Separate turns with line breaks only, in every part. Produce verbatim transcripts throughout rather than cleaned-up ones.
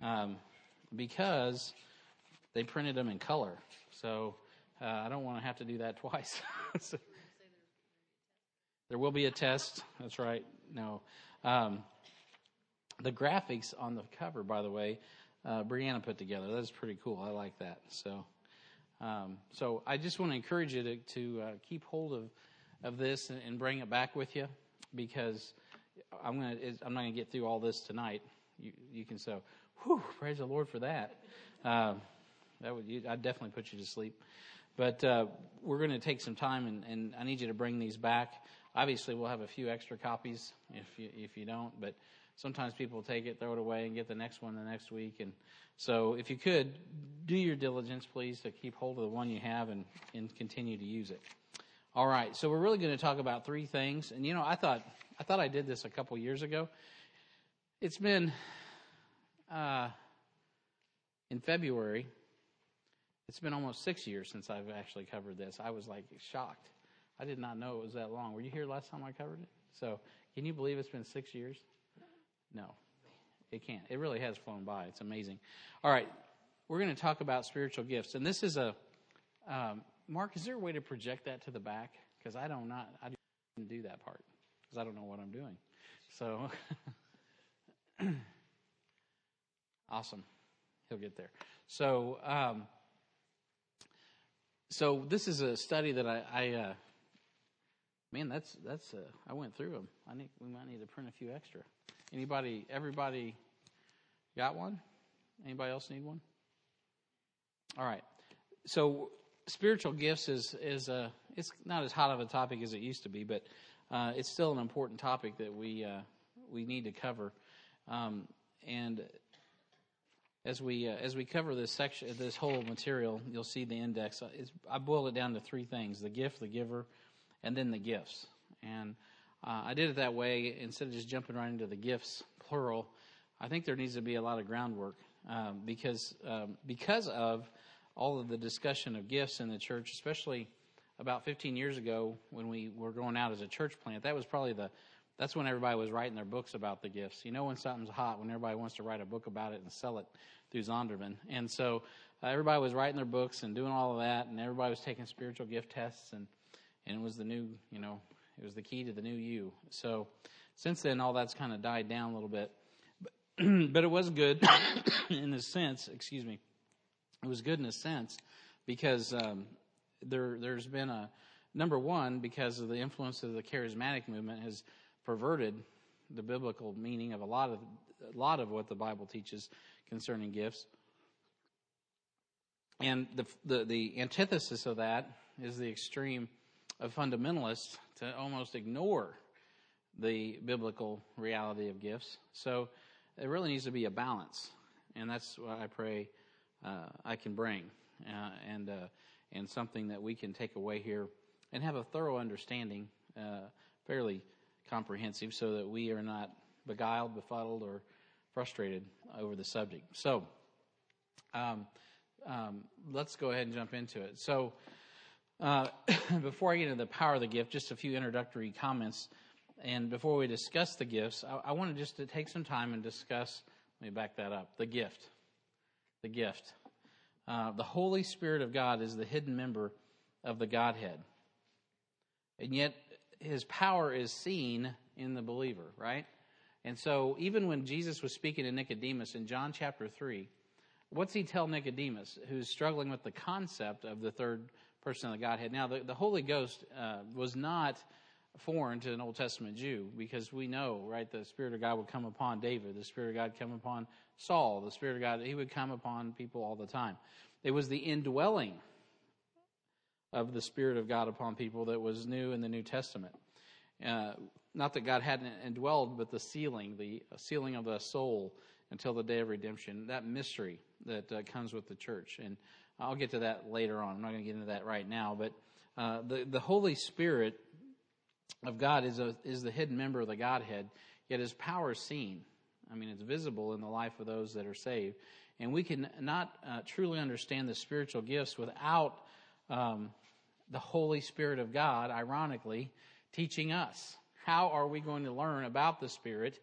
um, because they printed them in color. So uh, I don't want to have to do that twice. So, there will be a test. That's right. No. Um, the graphics on the cover, by the way, uh, Brianna put together. That's pretty cool. I like that. So um, so I just want to encourage you to, to uh, keep hold of, of this and, and bring it back with you, because I'm going to, I'm not going to get through all this tonight. You, you can say, whew, praise the Lord for that. Uh, that would, you, I'd definitely put you to sleep. But uh, we're going to take some time, and, and I need you to bring these back. Obviously, we'll have a few extra copies if you if you don't. But sometimes people take it, throw it away, and get the next one the next week. And so if you could, do your diligence, please, to keep hold of the one you have and, and continue to use it. All right, so we're really going to talk about three things. And, you know, I thought I thought I did this a couple years ago. It's been uh, in February. It's been almost six years since I've actually covered this. I was like shocked. I did not know it was that long. Were you here last time I covered it? So can you believe it's been six years? No, it can't. It really has flown by. It's amazing. All right, we're going to talk about spiritual gifts. And this is a, um, Mark, is there a way to project that to the back? Because I don't not, I didn't do that part because I don't know what I'm doing. So, awesome. He'll get there. So, um, So this is a study that I, I uh, man, that's that's. Uh, I went through them. I think we might need to print a few extra. Anybody, everybody, got one? Anybody else need one? All right. So spiritual gifts is is a. It's not as hot of a topic as it used to be, but uh, it's still an important topic that we uh, we need to cover, um, and. As we uh, as we cover this section, this whole material, you'll see the index. It's, I boiled it down to three things: the gift, the giver, and then the gifts. And uh, I did it that way instead of just jumping right into the gifts, plural. I think there needs to be a lot of groundwork um, because um, because of all of the discussion of gifts in the church, especially about fifteen years ago when we were going out as a church plant. That was probably the That's when everybody was writing their books about the gifts. You know when something's hot, when everybody wants to write a book about it and sell it through Zondervan. And so uh, everybody was writing their books and doing all of that, and everybody was taking spiritual gift tests, and, and it was the new, you know, it was the key to the new you. So since then, all that's kind of died down a little bit. But, but it was good in a sense, excuse me, it was good in a sense because um, there, there's been a, number one, because of the influence of the charismatic movement has perverted the biblical meaning of a lot of a lot of what the Bible teaches concerning gifts. And the the, the antithesis of that is the extreme of fundamentalists to almost ignore the biblical reality of gifts. So there really needs to be a balance, and that's what I pray uh, I can bring, uh, and uh, and something that we can take away here and have a thorough understanding, uh, fairly comprehensive, so that we are not beguiled, befuddled, or frustrated over the subject. So um, um, let's go ahead and jump into it. So uh, before I get into the power of the gift, just a few introductory comments. And before we discuss the gifts, I, I wanted just to take some time and discuss, let me back that up, the gift. The gift. Uh, the Holy Spirit of God is the hidden member of the Godhead. And yet his power is seen in the believer, right? And so even when Jesus was speaking to Nicodemus in John chapter three, what's he tell Nicodemus, who's struggling with the concept of the third person of the Godhead? Now, the, the Holy Ghost uh, was not foreign to an Old Testament Jew, because we know, right, the Spirit of God would come upon David, the Spirit of God come upon Saul, the Spirit of God, he would come upon people all the time. It was the indwelling of the Spirit of God upon people that was new in the New Testament. Uh, not that God hadn't indwelled, but the sealing, the sealing of the soul until the day of redemption, that mystery that uh, comes with the church. And I'll get to that later on. I'm not going to get into that right now. But uh, the, the Holy Spirit of God is a, is the hidden member of the Godhead, yet his power is seen. I mean, it's visible in the life of those that are saved. And we can not uh, truly understand the spiritual gifts without Um, the Holy Spirit of God, ironically, teaching us. How are we going to learn about the Spirit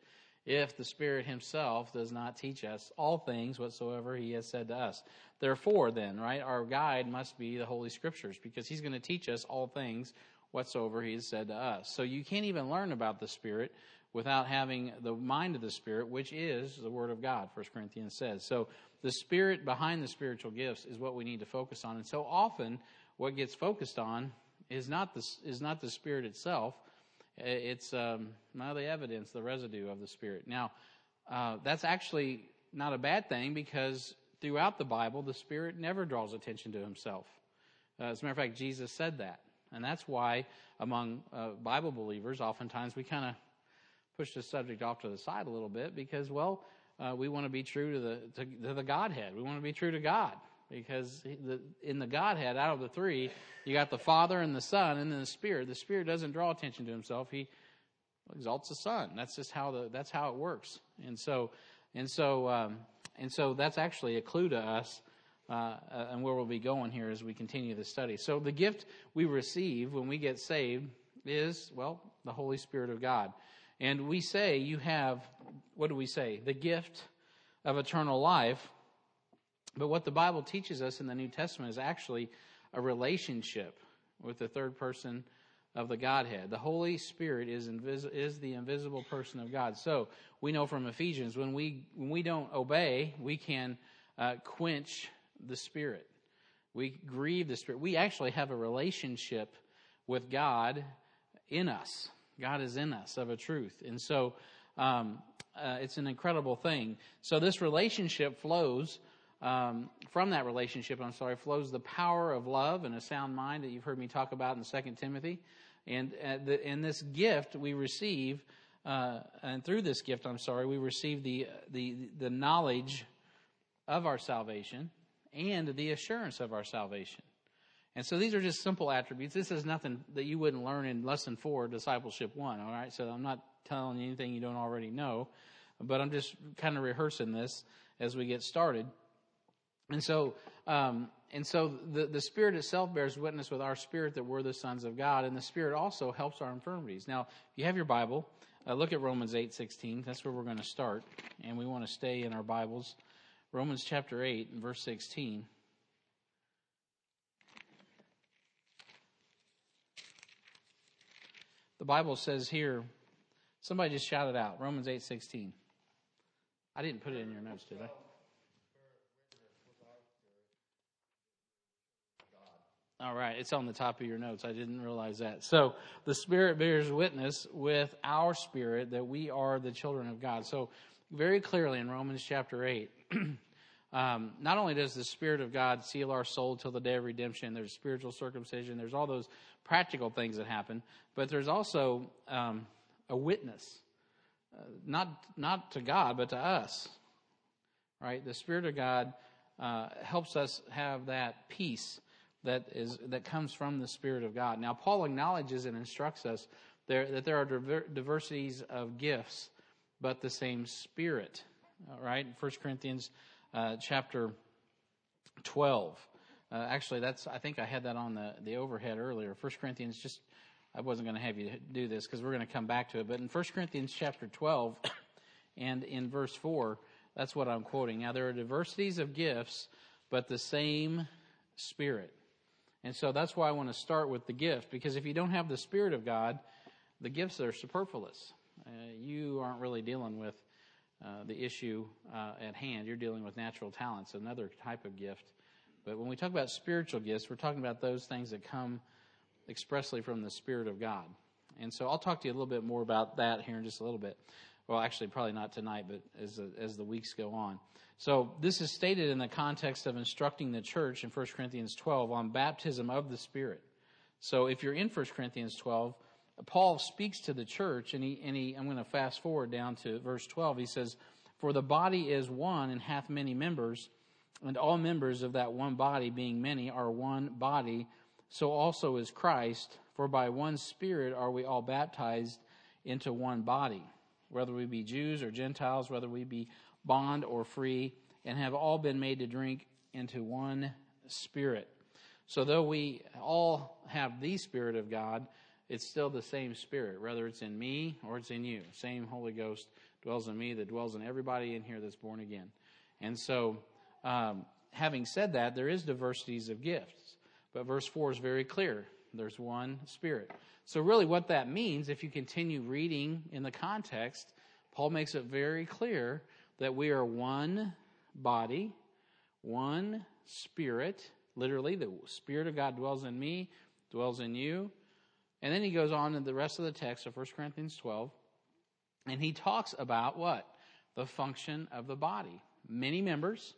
if the Spirit himself does not teach us all things whatsoever he has said to us. Therefore, then, right, our guide must be the Holy Scriptures, because he's going to teach us all things whatsoever he has said to us. So you can't even learn about the Spirit without having the mind of the Spirit, which is the Word of God, First Corinthians says. So the Spirit behind the spiritual gifts is what we need to focus on. And so often what gets focused on is not the, is not the Spirit itself. It's um, now the evidence, the residue of the Spirit. Now, uh, that's actually not a bad thing, because throughout the Bible, the Spirit never draws attention to himself. Uh, as a matter of fact, Jesus said that. And that's why among uh, Bible believers, oftentimes we kind of push the subject off to the side a little bit, because, well, uh, we want to be true to the to, to the Godhead. We want to be true to God, because the, in the Godhead, out of the three, you got the Father and the Son and then the Spirit. The Spirit doesn't draw attention to himself; he exalts the Son. That's just how the that's how it works. And so, and so, um, and so that's actually a clue to us, uh, and where we'll be going here as we continue the study. So, the gift we receive when we get saved is, well, the Holy Spirit of God. And we say you have, what do we say? The gift of eternal life. But what the Bible teaches us in the New Testament is actually a relationship with the third person of the Godhead. The Holy Spirit is invis- is the invisible person of God. So we know from Ephesians, when we when we don't obey, we can uh, quench the Spirit. We grieve the Spirit. We actually have a relationship with God in us. God is in us of a truth. And so um, uh, it's an incredible thing. So this relationship flows, um, from that relationship, I'm sorry, flows the power of love and a sound mind that you've heard me talk about in Second Timothy. And uh, the, in this gift we receive, uh, and through this gift, I'm sorry, we receive the, the, the knowledge of our salvation and the assurance of our salvation. And so these are just simple attributes. This is nothing that you wouldn't learn in Lesson four, Discipleship one, all right? So I'm not telling you anything you don't already know, but I'm just kind of rehearsing this as we get started. And so um, and so the, the Spirit itself bears witness with our spirit that we're the sons of God, and the Spirit also helps our infirmities. Now, if you have your Bible, uh, look at Romans eight sixteen. That's where we're going to start, and we want to stay in our Bibles. Romans chapter eight and verse sixteen. The Bible says here, somebody just shout it out, Romans eight sixteen. I didn't put it in your notes, did I? All right, it's on the top of your notes. I didn't realize that. So the Spirit bears witness with our spirit that we are the children of God. So very clearly in Romans chapter eight, um, not only does the Spirit of God seal our soul till the day of redemption, there's spiritual circumcision, there's all those practical things that happen, but there's also um, a witness, uh, not not to God, but to us. Right? The Spirit of God uh, helps us have that peace that is that comes from the Spirit of God. Now, Paul acknowledges and instructs us there that there are diver- diversities of gifts, but the same Spirit. All right, First Corinthians uh, chapter twelve. Uh, actually, that's I think I had that on the, the overhead earlier. First Corinthians, just I wasn't going to have you do this because we're going to come back to it. But in First Corinthians chapter twelve and in verse four, that's what I'm quoting. Now, there are diversities of gifts, but the same Spirit. And so that's why I want to start with the gift, because if you don't have the Spirit of God, the gifts are superfluous. Uh, you aren't really dealing with uh, the issue uh, at hand. You're dealing with natural talents, another type of gift. But when we talk about spiritual gifts, we're talking about those things that come expressly from the Spirit of God. And so I'll talk to you a little bit more about that here in just a little bit. Well, actually, probably not tonight, but as the, as the weeks go on. So this is stated in the context of instructing the church in First Corinthians twelve on baptism of the Spirit. So if you're in First Corinthians twelve, Paul speaks to the church, and he, and he, I'm going to fast forward down to verse twelve. He says, "For the body is one and hath many members, and all members of that one body, being many, are one body. So also is Christ. For by one Spirit are we all baptized into one body, whether we be Jews or Gentiles, whether we be bond or free, and have all been made to drink into one Spirit." So though we all have the Spirit of God, it's still the same Spirit, whether it's in me or it's in you. Same Holy Ghost dwells in me, that dwells in everybody in here that's born again. And so, um, having said that, there is diversities of gifts. But verse four is very clear. There's one Spirit. So really what that means, if you continue reading in the context, Paul makes it very clear that we are one body, one Spirit. Literally, the Spirit of God dwells in me, dwells in you. And then he goes on in the rest of the text of First Corinthians twelve, and he talks about what? The function of the body. Many members,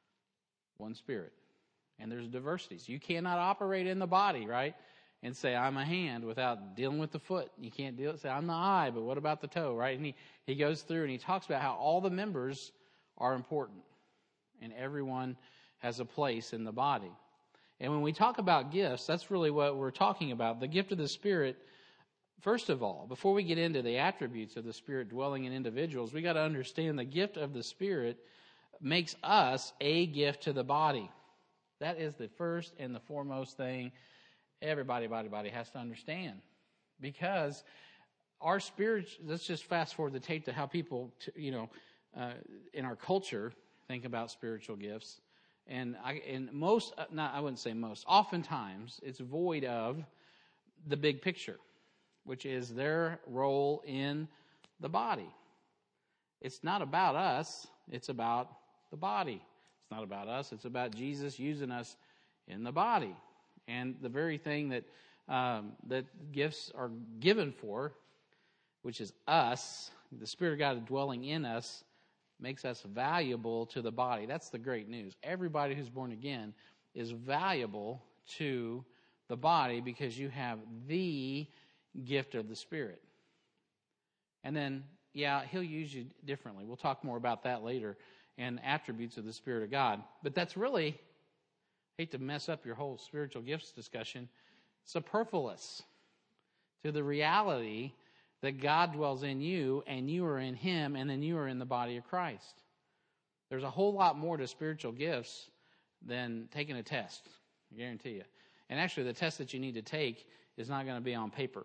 one Spirit. And there's diversities. You cannot operate in the body, right? And say, I'm a hand without dealing with the foot. You can't deal say, I'm the eye, but what about the toe, right? And he, he goes through and he talks about how all the members are important. And everyone has a place in the body. And when we talk about gifts, that's really what we're talking about. The gift of the Spirit, first of all, before we get into the attributes of the Spirit dwelling in individuals, we got to understand the gift of the Spirit makes us a gift to the body. That is the first and the foremost thing everybody, body, body has to understand. Because our spirit, let's just fast forward the tape to how people, you know, uh, in our culture think about spiritual gifts. And I, and most, not, I wouldn't say most, oftentimes it's void of the big picture, which is their role in the body. It's not about us, it's about the body. It's not about us, it's about Jesus using us in the body. And the very thing that um, that gifts are given for, which is us, the Spirit of God dwelling in us, makes us valuable to the body. That's the great news. Everybody who's born again is valuable to the body because you have the gift of the Spirit. And then, yeah, He'll use you differently. We'll talk more about that later, and attributes of the Spirit of God. But that's really, I hate to mess up your whole spiritual gifts discussion, superfluous to the reality that God dwells in you and you are in Him and then you are in the body of Christ. There's a whole lot more to spiritual gifts than taking a test, I guarantee you. And actually the test that you need to take is not going to be on paper.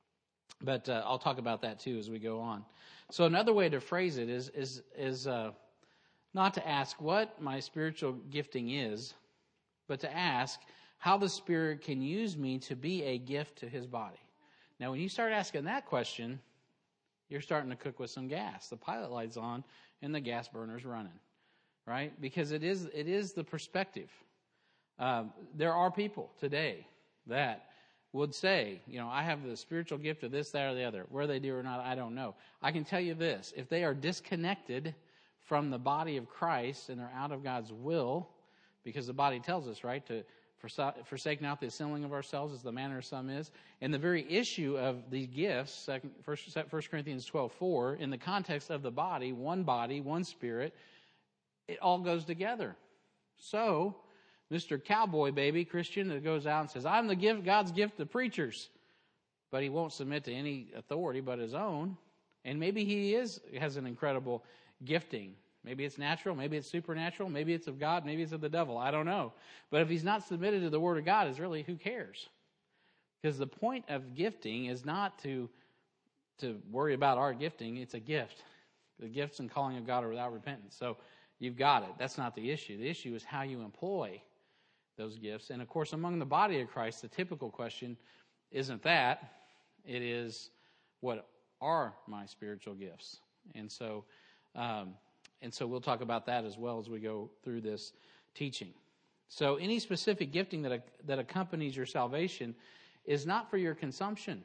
But uh, I'll talk about that too as we go on. So another way to phrase it is, is, is uh, not to ask what my spiritual gifting is, but to ask how the Spirit can use me to be a gift to His body. Now, when you start asking that question, you're starting to cook with some gas. The pilot light's on and the gas burner's running, right? Because it is it is the perspective. Um, there are people today that would say, you know, I have the spiritual gift of this, that, or the other. Where they do or not, I don't know. I can tell you this. If they are disconnected from the body of Christ and they're out of God's will, because the body tells us, right, to forsake not the assembling of ourselves as the manner of some is. And the very issue of the gifts, First Corinthians twelve four, in the context of the body, one body, one Spirit, it all goes together. So, Mister Cowboy Baby Christian that goes out and says, I'm the gift, God's gift to preachers, but he won't submit to any authority but his own. And maybe he is has an incredible gifting. Maybe it's natural, maybe it's supernatural, maybe it's of God, maybe it's of the devil. I don't know. But if he's not submitted to the Word of God, is really, who cares? Because the point of gifting is not to, to worry about our gifting. It's a gift. The gifts and calling of God are without repentance. So you've got it. That's not the issue. The issue is how you employ those gifts. And of course, among the body of Christ, the typical question isn't that. It is, what are my spiritual gifts? And so... Um, And so we'll talk about that as well as we go through this teaching. So any specific gifting that that accompanies your salvation is not for your consumption,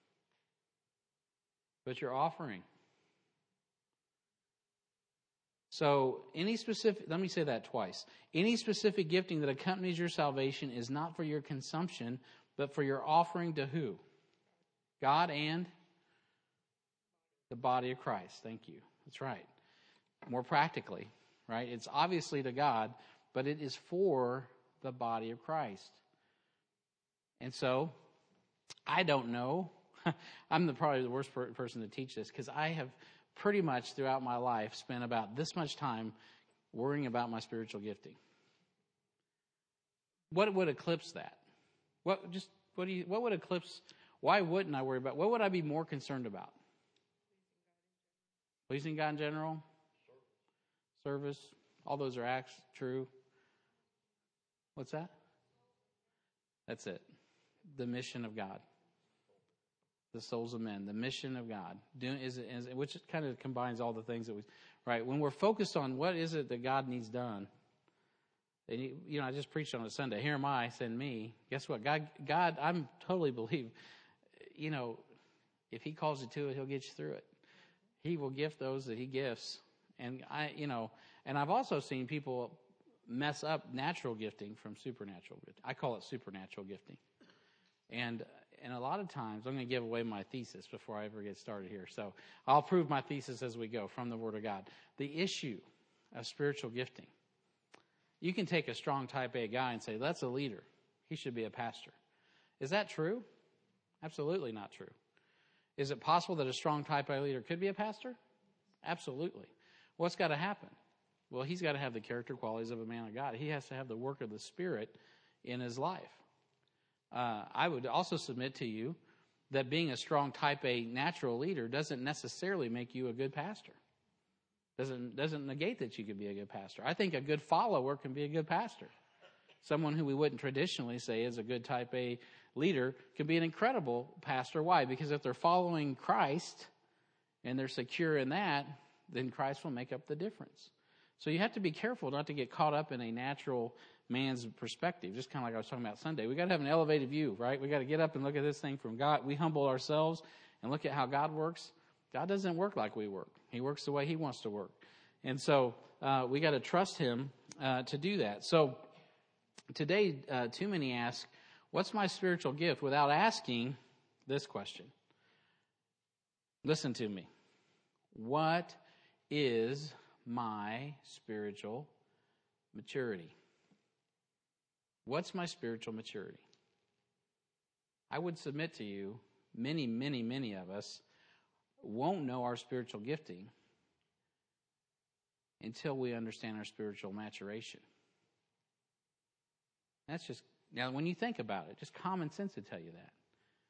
but your offering. So any specific, let me say that twice. Any specific gifting that accompanies your salvation is not for your consumption, but for your offering to who? God and the body of Christ. Thank you. That's right. More practically, right? It's obviously to God, but it is for the body of Christ. And so, I don't know. I'm the, probably the worst per- person to teach this, because I have pretty much throughout my life spent about this much time worrying about my spiritual gifting. What would eclipse that? What just what do you? What would eclipse? Why wouldn't I worry about? What would I be more concerned about? Pleasing God in general? Service? All those are acts, true. What's that? That's it. The mission of God. The souls of men. The mission of God. Doing is, is which kind of combines all the things that we, right? When we're focused on what is it that God needs done, and you, you know, I just preached on a Sunday. Here am I, send me. Guess what? God, God, I'm totally believe. You know, if He calls you to it, He'll get you through it. He will gift those that He gifts, and I, you know, and I've also seen people mess up natural gifting from supernatural gifting. I call it supernatural gifting, and and a lot of times I'm going to give away my thesis before I ever get started here. So I'll prove my thesis as we go from the Word of God. The issue of spiritual gifting. You can take a strong type A guy and say, that's a leader. He should be a pastor. Is that true? Absolutely not true. Is it possible that a strong type A leader could be a pastor? Absolutely. What's got to happen? Well, he's got to have the character qualities of a man of God. He has to have the work of the Spirit in his life. Uh, I would also submit to you that being a strong type A natural leader doesn't necessarily make you a good pastor. Doesn't doesn't negate that you could be a good pastor. I think a good follower can be a good pastor. Someone who we wouldn't traditionally say is a good type A leader can be an incredible pastor. Why? Because if they're following Christ and they're secure in that, then Christ will make up the difference. So you have to be careful not to get caught up in a natural man's perspective, just kind of like I was talking about Sunday. We got to have an elevated view, right? We got to get up and look at this thing from God. We humble ourselves and look at how God works. God doesn't work like we work. He works the way He wants to work. And so uh, we got to trust Him uh, to do that. So today, uh, too many ask, what's my spiritual gift, without asking this question. Listen to me. What is my spiritual maturity? What's my spiritual maturity? I would submit to you, many, many, many of us won't know our spiritual gifting until we understand our spiritual maturation. That's just, now when you think about it, just common sense would tell you that.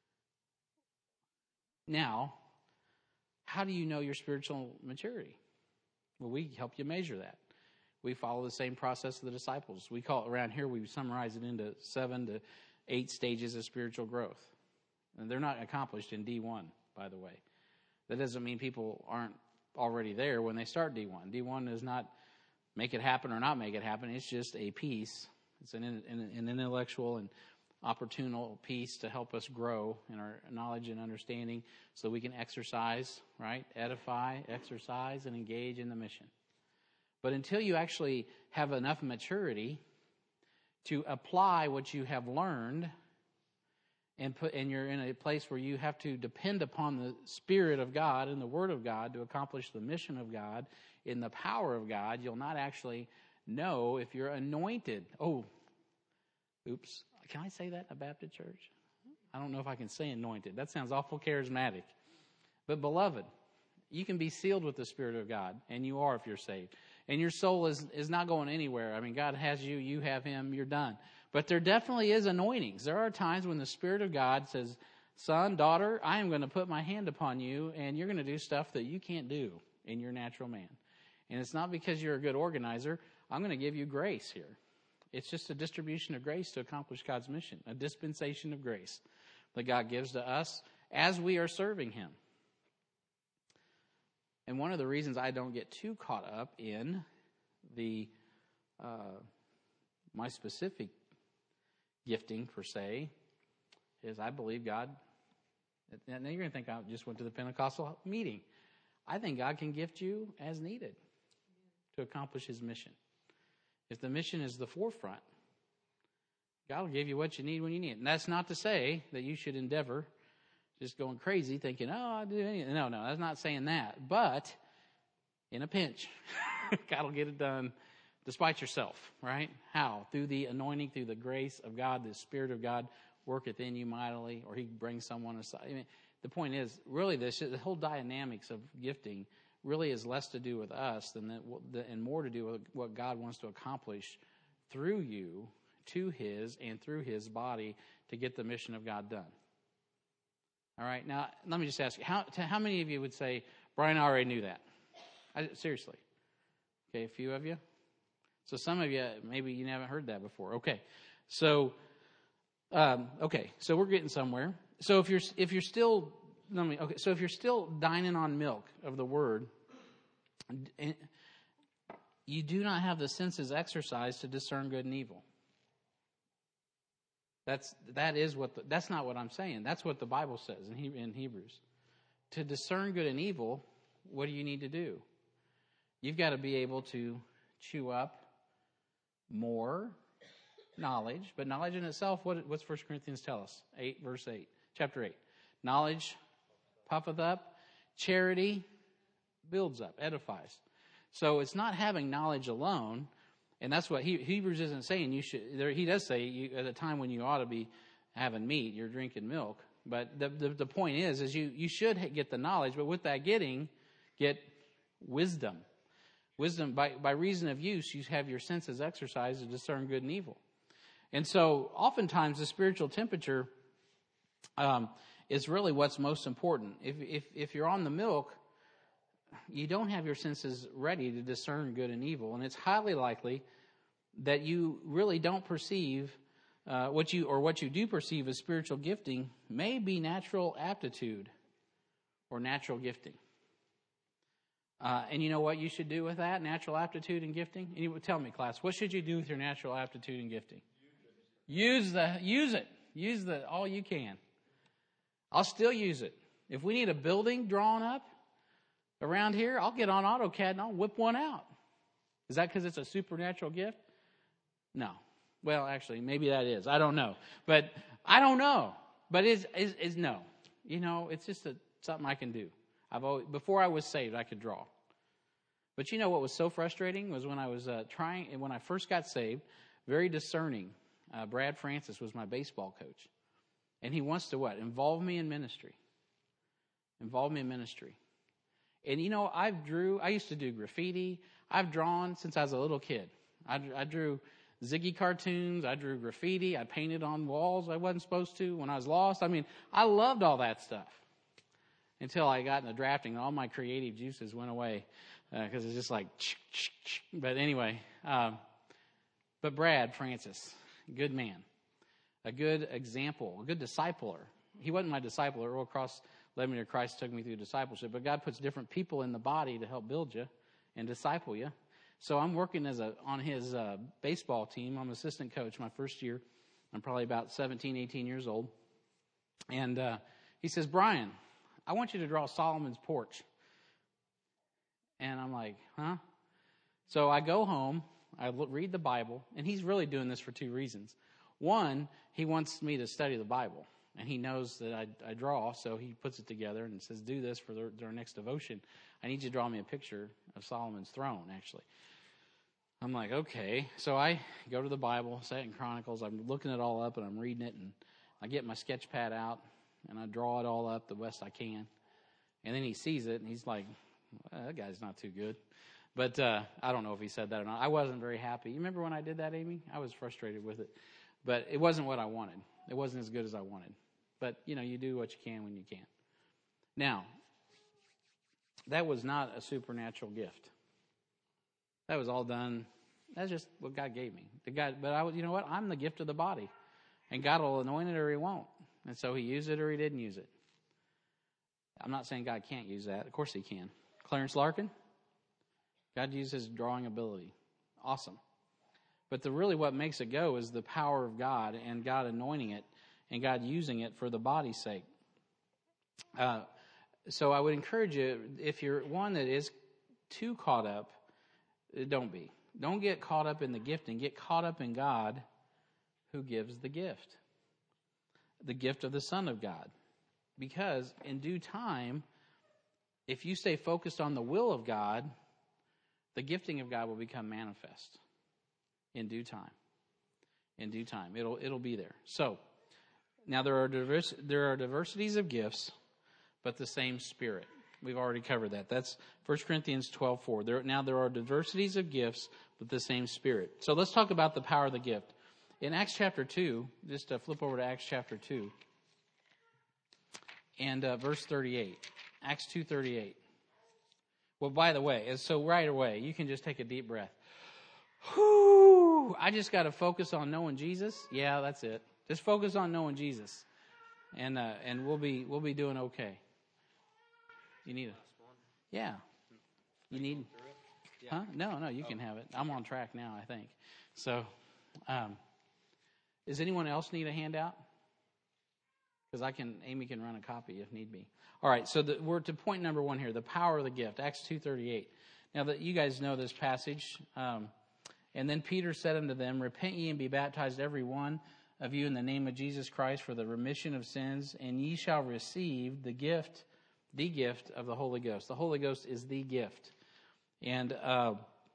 Now, how do you know your spiritual maturity? Well, we help you measure that. We follow the same process of the disciples. We call it, around here, we summarize it into seven to eight stages of spiritual growth. And they're not accomplished in D one, by the way. That doesn't mean people aren't already there when they start D one. D one is not make it happen or not make it happen. It's just a piece. It's an, an, an intellectual and opportunal piece to help us grow in our knowledge and understanding so we can exercise, right? Edify, exercise, and engage in the mission. But until you actually have enough maturity to apply what you have learned, and put, and you're in a place where you have to depend upon the Spirit of God and the Word of God to accomplish the mission of God in the power of God, you'll not actually know if you're anointed. Oh, oops. Can I say that in a Baptist church? I don't know if I can say anointed. That sounds awful charismatic. But beloved, you can be sealed with the Spirit of God, and you are if you're saved. And your soul is, is not going anywhere. I mean, God has you, you have Him, you're done. But there definitely is anointings. There are times when the Spirit of God says, son, daughter, I am going to put my hand upon you, and you're going to do stuff that you can't do in your natural man. And it's not because you're a good organizer. I'm going to give you grace here. It's just a distribution of grace to accomplish God's mission, a dispensation of grace that God gives to us as we are serving Him. And one of the reasons I don't get too caught up in the uh, my specific gifting, per se, is I believe God, now you're going to think I just went to the Pentecostal meeting. I think God can gift you as needed to accomplish His mission. If the mission is the forefront, God will give you what you need when you need it. And that's not to say that you should endeavor just going crazy thinking, oh, I'll do anything. No, no, that's not saying that. But in a pinch, God will get it done despite yourself, right? How? Through the anointing, through the grace of God, the Spirit of God worketh in you mightily, or He brings someone aside. I mean, the point is, really, this the whole dynamics of gifting really is less to do with us than that, and more to do with what God wants to accomplish through you to His and through His body to get the mission of God done. All right, now let me just ask you, how, to, how many of you would say, Brian, I already knew that? I, seriously. Okay, a few of you. So some of you, maybe you haven't heard that before. Okay, so um, okay, so we're getting somewhere. So if you're if you're still, let me. Okay, so if you're still dining on milk of the Word, you do not have the senses exercised to discern good and evil. That's that is what the, that's not what I'm saying. That's what the Bible says in he, in Hebrews. To discern good and evil, what do you need to do? You've got to be able to chew up more knowledge, but knowledge in itself, what what's First Corinthians tell us? Eight verse eight, chapter eight. Knowledge puffeth up, charity builds up, edifies. So it's not having knowledge alone. And that's what he, Hebrews isn't saying. You should. There, he does say you, at a time when you ought to be having meat, you're drinking milk. But the, the the point is, is you you should get the knowledge, but with that getting, get wisdom. Wisdom by by reason of use, you have your senses exercised to discern good and evil. And so, oftentimes, the spiritual temperature um, is really what's most important. If if if you're on the milk, you don't have your senses ready to discern good and evil. And it's highly likely that you really don't perceive uh, what you, or what you do perceive as spiritual gifting may be natural aptitude or natural gifting. Uh, and you know what you should do with that, natural aptitude and gifting? And you would tell me, class, what should you do with your natural aptitude and gifting? Use the, use it. Use the, all you can. I'll still use it. If we need a building drawn up around here, I'll get on AutoCAD and I'll whip one out. Is that because it's a supernatural gift? No. Well, actually, maybe that is. I don't know. But I don't know. But it's, it's, it's no. You know, it's just a, something I can do. I've always, before I was saved, I could draw. But you know what was so frustrating was when I was uh, trying, and when I first got saved, very discerning. Uh, Brad Francis was my baseball coach. And he wants to what? Involve me in ministry. Involve me in ministry. And, you know, I've drew, I used to do graffiti. I've drawn since I was a little kid. I, I drew Ziggy cartoons. I drew graffiti. I painted on walls I wasn't supposed to when I was lost. I mean, I loved all that stuff until I got into drafting. And all my creative juices went away because uh, it's just like, but anyway. Um, but Brad Francis, good man, a good example, a good discipler. He wasn't my discipler. Earl Cross led me to Christ, took me through discipleship. But God puts different people in the body to help build you and disciple you. So I'm working as a on his uh, baseball team. I'm assistant coach my first year. I'm probably about seventeen, eighteen years old. And uh, he says, Brian, I want you to draw Solomon's porch. And I'm like, huh? So I go home, I look, read the Bible, and he's really doing this for two reasons. One, he wants me to study the Bible. And he knows that I, I draw, so he puts it together and says, do this for their, their next devotion. I need you to draw me a picture of Solomon's throne, actually. I'm like, okay. So I go to the Bible, Second Chronicles. I'm looking it all up, and I'm reading it, and I get my sketch pad out, and I draw it all up the best I can. And then he sees it, and he's like, well, that guy's not too good. But uh, I don't know if he said that or not. I wasn't very happy. You remember when I did that, Amy? I was frustrated with it. But it wasn't what I wanted. It wasn't as good as I wanted. But, you know, you do what you can when you can. Now, that was not a supernatural gift. That was all done. That's just what God gave me. The God, but I, you know what? I'm the gift of the body. And God will anoint it or he won't. And so he used it or he didn't use it. I'm not saying God can't use that. Of course he can. Clarence Larkin, God used his drawing ability. Awesome. But the really what makes it go is the power of God and God anointing it and God using it for the body's sake. Uh, so I would encourage you, if you're one that is too caught up, don't be. Don't get caught up in the gifting. Get caught up in God who gives the gift. The gift of the Son of God. Because in due time, if you stay focused on the will of God, the gifting of God will become manifest in due time. In due time. It'll it'll be there. So, now there are diverse, there are diversities of gifts, but the same Spirit. We've already covered that. That's First Corinthians twelve four. There, now there are diversities of gifts, but the same Spirit. So let's talk about the power of the gift. In Acts chapter two, just uh, flip over to Acts chapter two, and uh, verse thirty-eight. Acts two thirty-eight. Well, by the way, so right away, you can just take a deep breath. Whew, I just got to focus on knowing Jesus. Yeah, that's it. Just focus on knowing Jesus, and uh, and we'll be we'll be doing okay. You need a yeah. You need huh? No, no, you can have it. I'm on track now, I think. So, um, does anyone else need a handout? Because I can, Amy can run a copy if need be. All right, so the, we're to point number one here: the power of the gift, Acts two thirty-eight. Now that you guys know this passage. Um, And then Peter said unto them, Repent ye and be baptized every one of you in the name of Jesus Christ for the remission of sins, and ye shall receive the gift, the gift of the Holy Ghost. The Holy Ghost is the gift. And uh,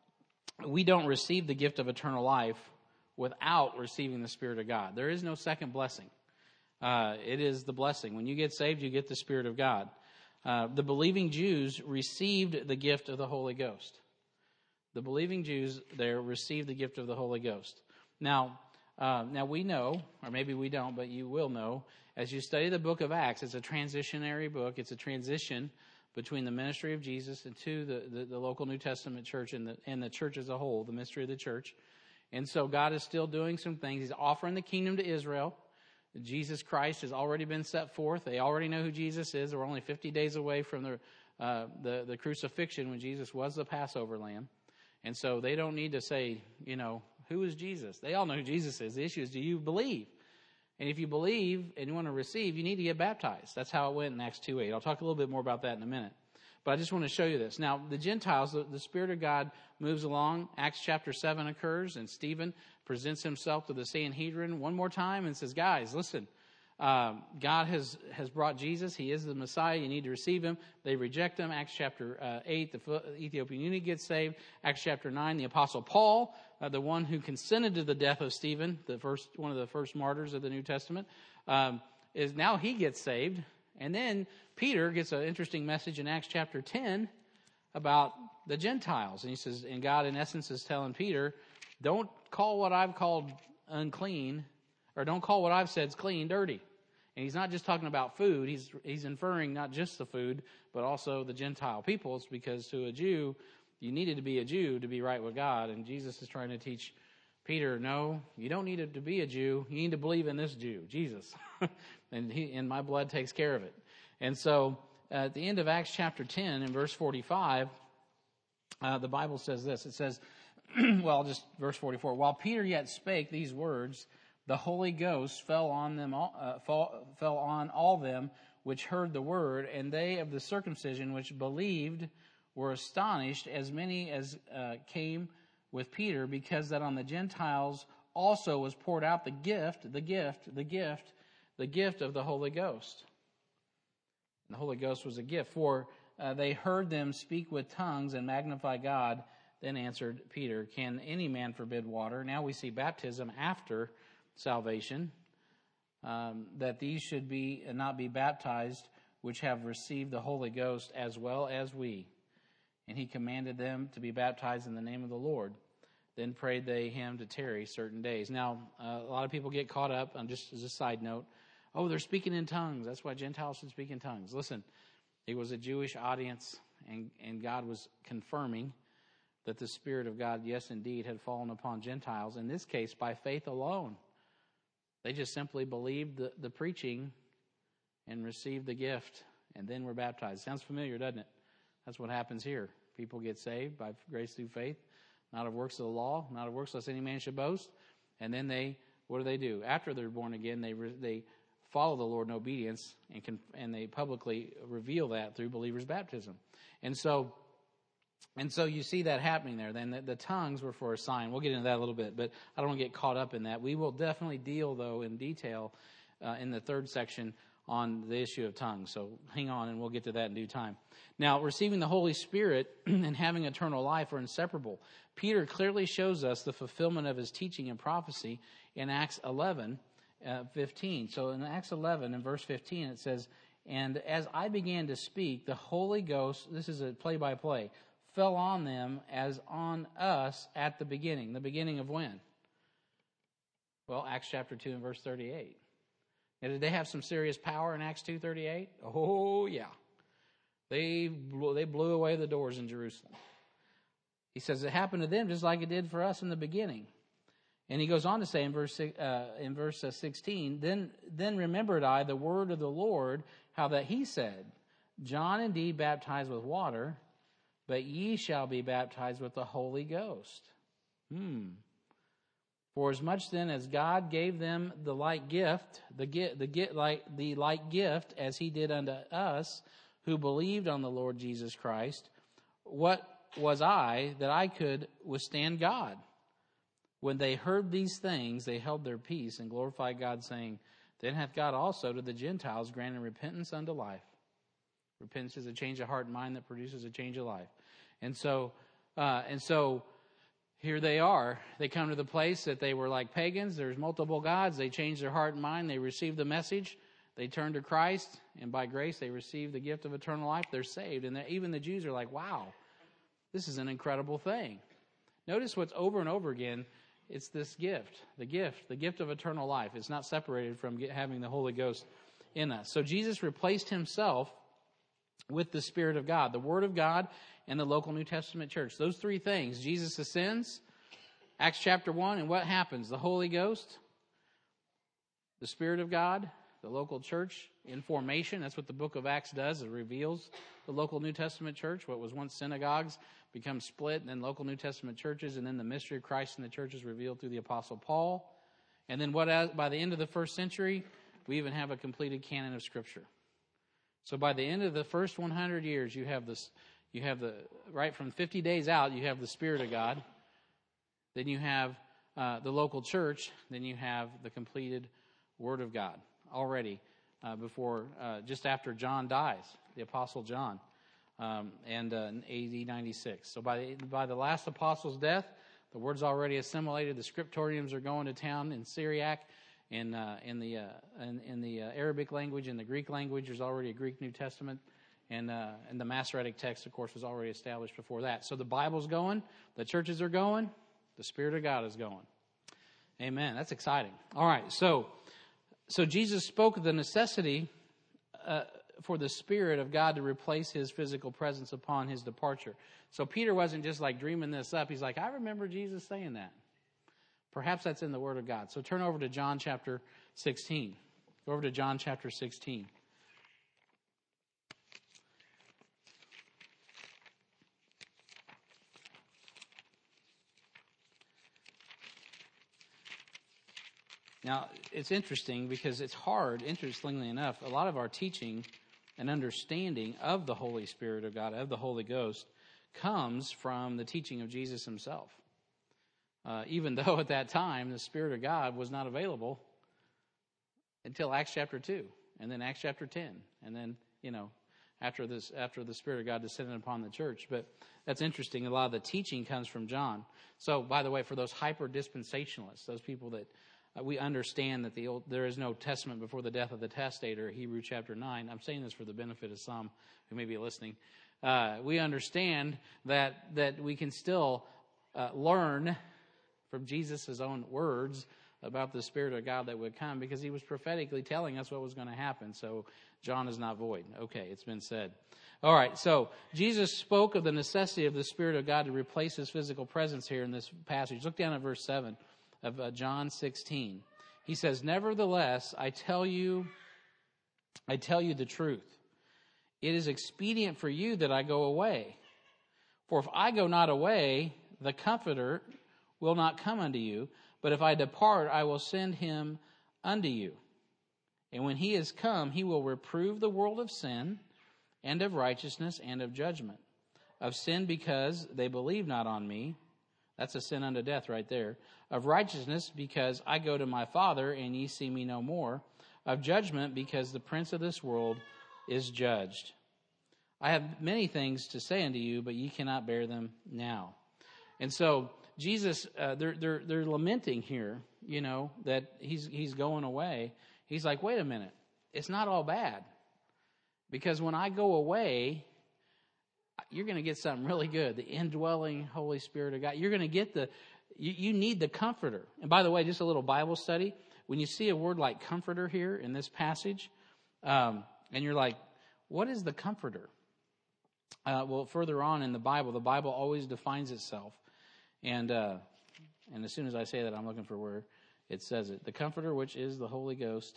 we don't receive the gift of eternal life without receiving the Spirit of God. There is no second blessing. Uh, it is the blessing. When you get saved, you get the Spirit of God. Uh, the believing Jews received the gift of the Holy Ghost. The believing Jews there received the gift of the Holy Ghost. Now, uh, now we know, or maybe we don't, but you will know, as you study the book of Acts, it's a transitionary book. It's a transition between the ministry of Jesus and to the, the, the local New Testament church and the, and the church as a whole, the mystery of the church. And so God is still doing some things. He's offering the kingdom to Israel. Jesus Christ has already been set forth. They already know who Jesus is. We're only fifty days away from the, uh, the, the crucifixion when Jesus was the Passover lamb. And so they don't need to say, you know, who is Jesus? They all know who Jesus is. The issue is, do you believe? And if you believe and you want to receive, you need to get baptized. That's how it went in Acts two eight. I'll talk a little bit more about that in a minute. But I just want to show you this. Now, the Gentiles, the, the Spirit of God moves along. Acts chapter seven occurs, and Stephen presents himself to the Sanhedrin one more time and says, guys, listen, um, God has, has brought Jesus. He is the Messiah. You need to receive him. They reject him. Acts chapter uh, eight, the Ethiopian eunuch gets saved. Acts chapter nine, the Apostle Paul, uh, the one who consented to the death of Stephen, the first one of the first martyrs of the New Testament, um, is now he gets saved. And then Peter gets an interesting message in Acts chapter ten about the Gentiles. And he says, and God in essence is telling Peter, don't call what I've called unclean, or don't call what I've said clean dirty. And he's not just talking about food. He's he's inferring not just the food, but also the Gentile peoples, because to a Jew, you needed to be a Jew to be right with God. And Jesus is trying to teach Peter, no, you don't need to be a Jew. You need to believe in this Jew, Jesus. and he and my blood takes care of it. And so uh, at the end of Acts chapter ten, in verse forty-five, uh, the Bible says this. It says, well, just verse forty-four, while Peter yet spake these words, the Holy Ghost fell on them, all, uh, fall, fell on all them which heard the word, and they of the circumcision which believed were astonished, as many as uh, came with Peter, because that on the Gentiles also was poured out the gift, the gift, the gift, the gift of the Holy Ghost. And the Holy Ghost was a gift, for uh, they heard them speak with tongues and magnify God. Then answered Peter, can any man forbid water? Now we see baptism after salvation, um, that these should be and not be baptized, which have received the Holy Ghost as well as we. And he commanded them to be baptized in the name of the Lord. Then prayed they him to tarry certain days. Now, uh, a lot of people get caught up, and just as a side note, oh, they're speaking in tongues. That's why Gentiles should speak in tongues. Listen, it was a Jewish audience, and, and God was confirming that the Spirit of God, yes, indeed, had fallen upon Gentiles, in this case, by faith alone. They just simply believed the, the preaching and received the gift, and then were baptized. Sounds familiar, doesn't it? That's what happens here. People get saved by grace through faith, not of works of the law, not of works lest any man should boast. And then they, what do they do? After they're born again, they they follow the Lord in obedience, and can, and they publicly reveal that through believers' baptism. And so, and so you see that happening there. Then the, the tongues were for a sign. We'll get into that a little bit, but I don't want to get caught up in that. We will definitely deal, though, in detail uh, in the third section on the issue of tongues. So hang on, and we'll get to that in due time. Now, receiving the Holy Spirit and having eternal life are inseparable. Peter clearly shows us the fulfillment of his teaching and prophecy in Acts eleven, uh, fifteen. So in Acts eleven, in verse fifteen, it says, and as I began to speak, the Holy Ghost, this is a play-by-play, fell on them as on us at the beginning. The beginning of when? Well, Acts chapter two and verse thirty-eight. Now, did they have some serious power in Acts two thirty-eight? Oh, yeah. They blew, they blew away the doors in Jerusalem. He says it happened to them just like it did for us in the beginning. And he goes on to say in verse uh, in verse sixteen, then then remembered I the word of the Lord, how that he said, John indeed baptized with water, but ye shall be baptized with the Holy Ghost. Hmm. For as much then as God gave them the like gift, the gift, the gift, like the like gift as He did unto us, who believed on the Lord Jesus Christ, what was I that I could withstand God? When they heard these things, they held their peace and glorified God, saying, Then hath God also to the Gentiles granted repentance unto life. Repentance is a change of heart and mind that produces a change of life. And so, uh, and so. Here they are. They come to the place that they were like pagans. There's multiple gods. They changed their heart and mind. They received the message. They turned to Christ. And by grace, they received the gift of eternal life. They're saved. And even the Jews are like, wow, this is an incredible thing. Notice what's over and over again. It's this gift, the gift, the gift of eternal life. It's not separated from having the Holy Ghost in us. So Jesus replaced himself with the Spirit of God, the Word of God, and the local New Testament church. Those three things. Jesus ascends, Acts chapter one, and what happens? The Holy Ghost, the Spirit of God, the local church in formation. That's what the book of Acts does. It reveals the local New Testament church. What was once synagogues becomes split, and then local New Testament churches, and then the mystery of Christ in the church is revealed through the Apostle Paul. And then what? As, by the end of the first century, we even have a completed canon of Scripture. So by the end of the first one hundred years, you have this. You have the, right from fifty days out, you have the Spirit of God. Then you have uh, the local church. Then you have the completed Word of God already uh, before, uh, just after John dies, the Apostle John, um, and uh, in A D ninety-six. So by the, by the last apostle's death, the Word's already assimilated. The scriptoriums are going to town in Syriac. In, uh, in the, uh, in, in the uh, Arabic language, in the Greek language, there's already a Greek New Testament. And, uh, and the Masoretic text, of course, was already established before that. So the Bible's going, the churches are going, the Spirit of God is going. Amen. That's exciting. All right. So, so Jesus spoke of the necessity uh, for the Spirit of God to replace his physical presence upon his departure. So Peter wasn't just like dreaming this up. He's like, I remember Jesus saying that. Perhaps that's in the Word of God. So turn over to John chapter sixteen. Go over to John chapter sixteen. Now, it's interesting because it's hard, interestingly enough, a lot of our teaching and understanding of the Holy Spirit of God, of the Holy Ghost, comes from the teaching of Jesus himself. Uh, even though at that time the Spirit of God was not available until Acts chapter two, and then Acts chapter ten, and then, you know, after this, after the Spirit of God descended upon the church. But that's interesting. A lot of the teaching comes from John. So, by the way, for those hyper-dispensationalists, those people that Uh, we understand that the old, there is no testament before the death of the testator, Hebrews chapter nine. I'm saying this for the benefit of some who may be listening. Uh, we understand that that we can still uh, learn from Jesus' own words about the Spirit of God that would come, because he was prophetically telling us what was going to happen. So John is not void. Okay, it's been said. All right, so Jesus spoke of the necessity of the Spirit of God to replace his physical presence here in this passage. Look down at verse seven. Of uh, John sixteen. He says, nevertheless, I tell you, I tell you the truth. It is expedient for you that I go away. For if I go not away, the Comforter will not come unto you. But if I depart, I will send him unto you. And when he is come, he will reprove the world of sin, and of righteousness, and of judgment. Of sin, because they believe not on me. That's a sin unto death right there. Of righteousness, because I go to my Father, and ye see me no more. Of judgment, because the prince of this world is judged. I have many things to say unto you, but ye cannot bear them now. And so Jesus, uh, they're they're they're lamenting here, you know, that he's he's going away. He's like, wait a minute, it's not all bad, because when I go away, you're going to get something really good. The indwelling Holy Spirit of God. You're going to get the, you, you need the Comforter. And by the way, just a little Bible study. When you see a word like Comforter here in this passage, um, and you're like, what is the Comforter? Uh, well, further on in the Bible, the Bible always defines itself. And uh, and as soon as I say that, I'm looking for where it says it. The Comforter, which is the Holy Ghost.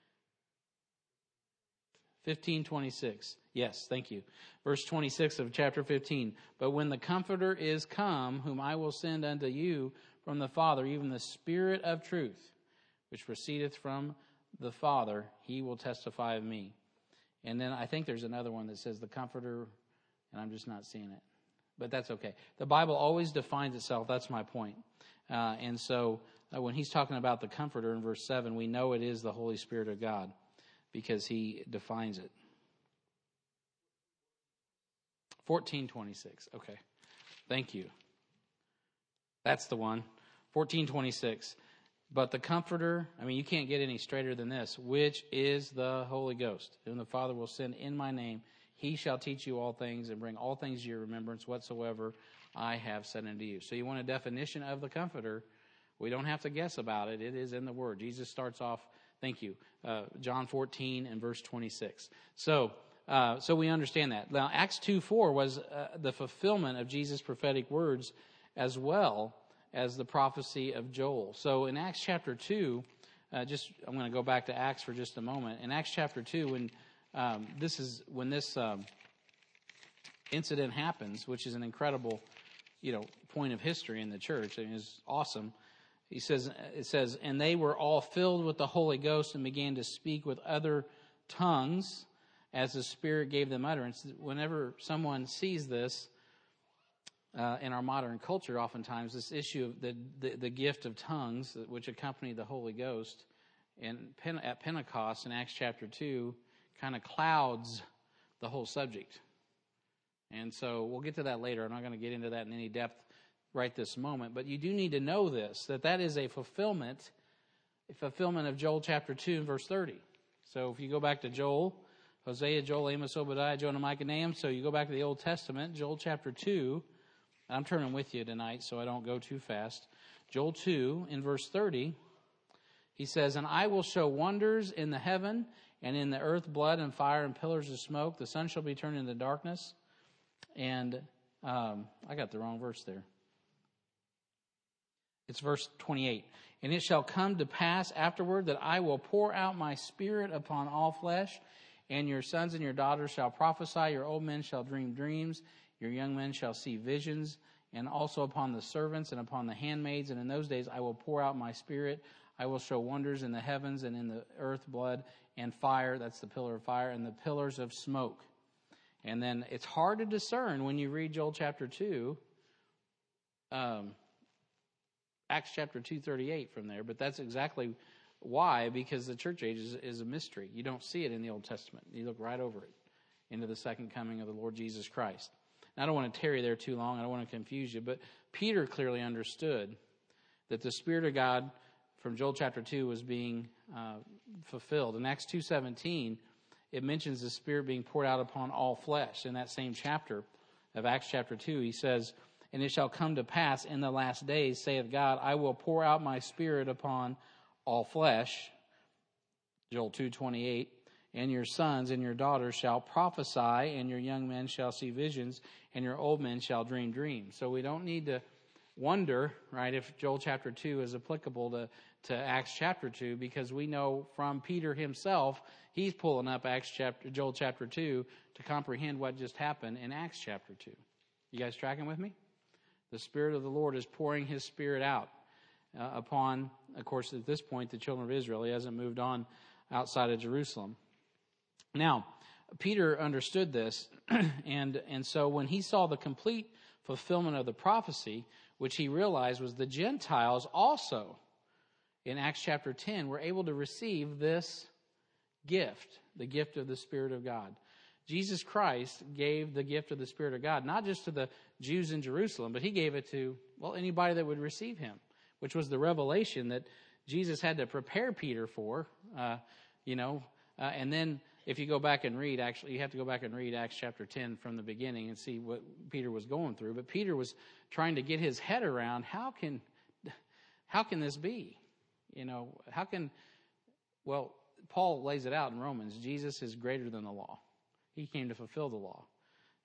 fifteen twenty-six. Yes, thank you. Verse twenty-six of chapter fifteen. But when the Comforter is come, whom I will send unto you from the Father, even the Spirit of truth, which proceedeth from the Father, he will testify of me. And then I think there's another one that says the Comforter, and I'm just not seeing it. But that's okay. The Bible always defines itself. That's my point. Uh, and so uh, when he's talking about the Comforter in verse seven, we know it is the Holy Spirit of God because he defines it. fourteen twenty-six. Okay. Thank you. That's the one. fourteen twenty-six. But the Comforter, I mean, you can't get any straighter than this, which is the Holy Ghost, whom the Father will send in my name. He shall teach you all things and bring all things to your remembrance whatsoever I have said unto you. So you want a definition of the Comforter? We don't have to guess about it. It is in the Word. Jesus starts off, thank you, uh, John fourteen and verse twenty-six. So uh, so we understand that. Now, Acts two four was uh, the fulfillment of Jesus' prophetic words as well as the prophecy of Joel. So in Acts chapter two, uh, just I'm going to go back to Acts for just a moment. In Acts chapter two, when um, this is when this um, incident happens, which is an incredible, you know, point of history in the church. I mean, it's awesome. He says, it says, and they were all filled with the Holy Ghost and began to speak with other tongues as the Spirit gave them utterance. Whenever someone sees this, Uh, in our modern culture, oftentimes, this issue of the, the, the gift of tongues, which accompany the Holy Ghost, and Pen- at Pentecost in Acts chapter two, kind of clouds the whole subject. And so we'll get to that later. I'm not going to get into that in any depth right this moment. But you do need to know this, that that is a fulfillment, a fulfillment of Joel chapter two, verse thirty. So if you go back to Joel, Hosea, Joel, Amos, Obadiah, Jonah, Micah, Nahum. So you go back to the Old Testament, Joel chapter two. I'm turning with you tonight so I don't go too fast. Joel two, in verse thirty, he says, and I will show wonders in the heaven and in the earth, blood and fire and pillars of smoke. The sun shall be turned into darkness. And um, I got the wrong verse there. It's verse twenty-eight. And it shall come to pass afterward that I will pour out my spirit upon all flesh, and your sons and your daughters shall prophesy, your old men shall dream dreams, your young men shall see visions, and also upon the servants and upon the handmaids. And in those days I will pour out my spirit. I will show wonders in the heavens and in the earth, blood and fire. That's the pillar of fire, and the pillars of smoke. And then it's hard to discern when you read Joel chapter two, um, Acts chapter two thirty-eight from there. But that's exactly why, because the church age is, is a mystery. You don't see it in the Old Testament. You look right over it into the second coming of the Lord Jesus Christ. I don't want to tarry there too long. I don't want to confuse you. But Peter clearly understood that the Spirit of God from Joel chapter two was being uh, fulfilled. In Acts two seventeen, it mentions the Spirit being poured out upon all flesh. In that same chapter of Acts chapter two, he says, and it shall come to pass in the last days, saith God, I will pour out my Spirit upon all flesh. Joel two twenty-eight. And your sons and your daughters shall prophesy, and your young men shall see visions, and your old men shall dream dreams. So we don't need to wonder, right, if Joel chapter two is applicable to, to Acts chapter two, because we know from Peter himself, he's pulling up Acts chapter, Joel chapter two to comprehend what just happened in Acts chapter two. You guys tracking with me? The Spirit of the Lord is pouring His Spirit out uh, upon, of course, at this point, the children of Israel. He hasn't moved on outside of Jerusalem. Now, Peter understood this, and and so when he saw the complete fulfillment of the prophecy, which he realized was the Gentiles also, in Acts chapter ten, were able to receive this gift, the gift of the Spirit of God. Jesus Christ gave the gift of the Spirit of God, not just to the Jews in Jerusalem, but He gave it to, well, anybody that would receive Him, which was the revelation that Jesus had to prepare Peter for, uh, you know, uh, and then if you go back and read, actually, you have to go back and read Acts chapter ten from the beginning and see what Peter was going through. But Peter was trying to get his head around, how can, how can this be? You know, how can, well, Paul lays it out in Romans. Jesus is greater than the law. He came to fulfill the law.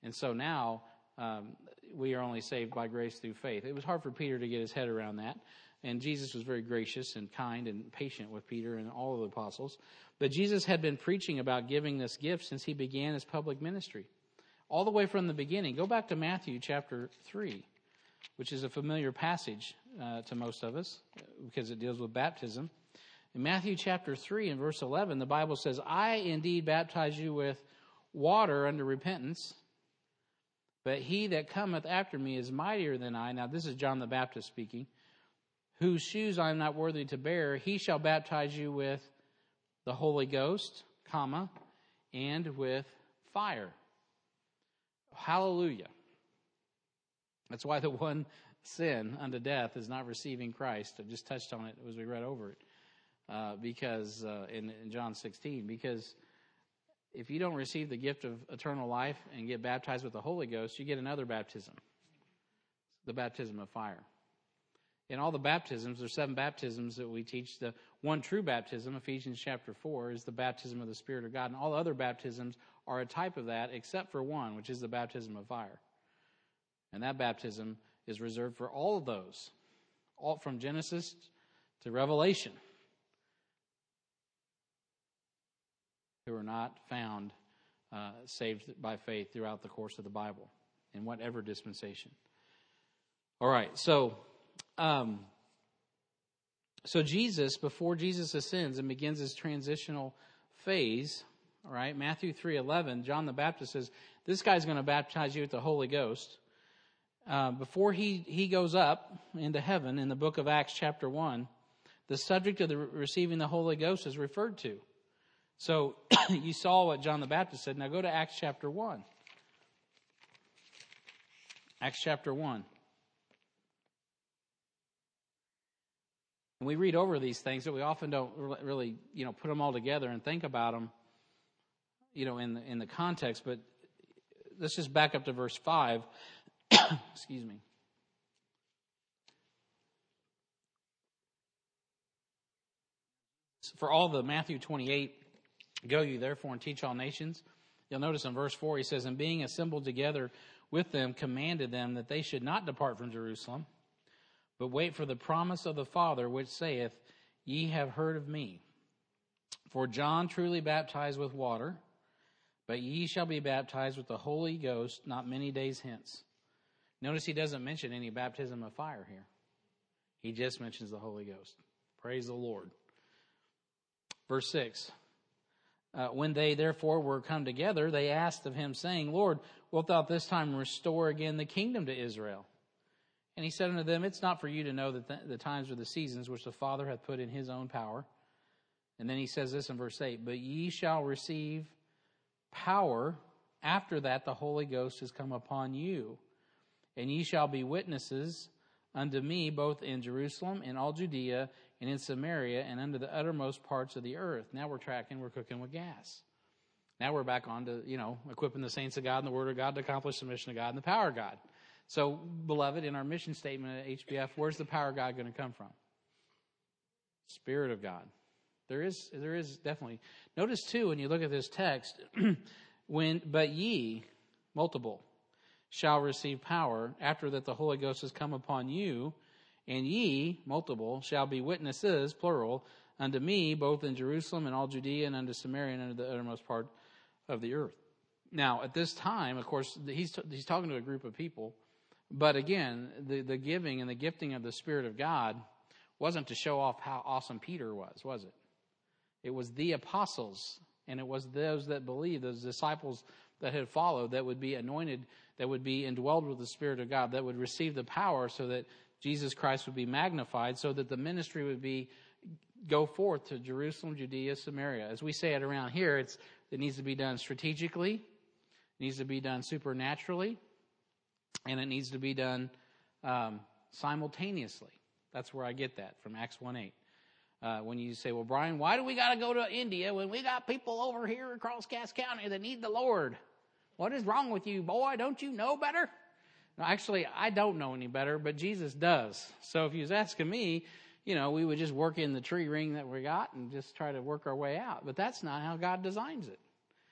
And so now um, we are only saved by grace through faith. It was hard for Peter to get his head around that. And Jesus was very gracious and kind and patient with Peter and all of the apostles. But Jesus had been preaching about giving this gift since he began his public ministry. All the way from the beginning. Go back to Matthew chapter three, which is a familiar passage uh, to most of us because it deals with baptism. In Matthew chapter three and verse eleven, the Bible says, I indeed baptize you with water unto repentance, but he that cometh after me is mightier than I. Now this is John the Baptist speaking. Whose shoes I am not worthy to bear, he shall baptize you with the Holy Ghost, comma, and with fire. Hallelujah. That's why the one sin unto death is not receiving Christ. I just touched on it as we read over it. Uh, because uh, in, in John sixteen, because if you don't receive the gift of eternal life and get baptized with the Holy Ghost, you get another baptism, the baptism of fire. In all the baptisms, there's seven baptisms that we teach. The one true baptism, Ephesians chapter four, is the baptism of the Spirit of God. And all other baptisms are a type of that, except for one, which is the baptism of fire. And that baptism is reserved for all of those, all from Genesis to Revelation, who are not found uh, saved by faith throughout the course of the Bible, in whatever dispensation. All right, so... Um, so Jesus, before Jesus ascends and begins his transitional phase, all right, Matthew three eleven, John the Baptist says, this guy's going to baptize you with the Holy Ghost. Uh, before he, he goes up into heaven in the book of Acts chapter one, the subject of the receiving the Holy Ghost is referred to. So you saw what John the Baptist said. Now go to Acts chapter one. Acts chapter one. And we read over these things, but we often don't really, you know, put them all together and think about them, you know, in the, in the context. But let's just back up to verse five. Excuse me. For all the Matthew twenty-eight, go you therefore and teach all nations. You'll notice in verse four, he says, and being assembled together with them, commanded them that they should not depart from Jerusalem, but wait for the promise of the Father, which saith, ye have heard of me. For John truly baptized with water, but ye shall be baptized with the Holy Ghost not many days hence. Notice he doesn't mention any baptism of fire here. He just mentions the Holy Ghost. Praise the Lord. Verse six. Uh, when they therefore were come together, they asked of him, saying, Lord, wilt thou this time restore again the kingdom to Israel? And he said unto them, it's not for you to know the, th- the times or the seasons which the Father hath put in his own power. And then he says this in verse eight, but ye shall receive power. After that the Holy Ghost is come upon you. And ye shall be witnesses unto me both in Jerusalem, in all Judea, and in Samaria, and unto the uttermost parts of the earth. Now we're tracking, we're cooking with gas. Now we're back on to, you know, equipping the saints of God and the Word of God to accomplish the mission of God and the power of God. So, beloved, in our mission statement at H B F, where's the power of God going to come from? Spirit of God. There is, there is definitely. Notice too, when you look at this text, when but ye, multiple, shall receive power after that the Holy Ghost has come upon you, and ye, multiple, shall be witnesses, plural, unto me, both in Jerusalem and all Judea and unto Samaria and unto the uttermost part of the earth. Now, at this time, of course, he's t- he's talking to a group of people. But again, the, the giving and the gifting of the Spirit of God wasn't to show off how awesome Peter was, was it? It was the apostles, and it was those that believed, those disciples that had followed, that would be anointed, that would be indwelled with the Spirit of God, that would receive the power so that Jesus Christ would be magnified, so that the ministry would be go forth to Jerusalem, Judea, Samaria. As we say it around here, it's it needs to be done strategically, it needs to be done supernaturally, and it needs to be done um, simultaneously. That's where I get that, from Acts one eight. Uh, when you say, well, Brian, why do we got to go to India when we got people over here across Cass County that need the Lord? What is wrong with you, boy? Don't you know better? No, actually, I don't know any better, but Jesus does. So if he was asking me, you know, we would just work in the tree ring that we got and just try to work our way out. But that's not how God designs it.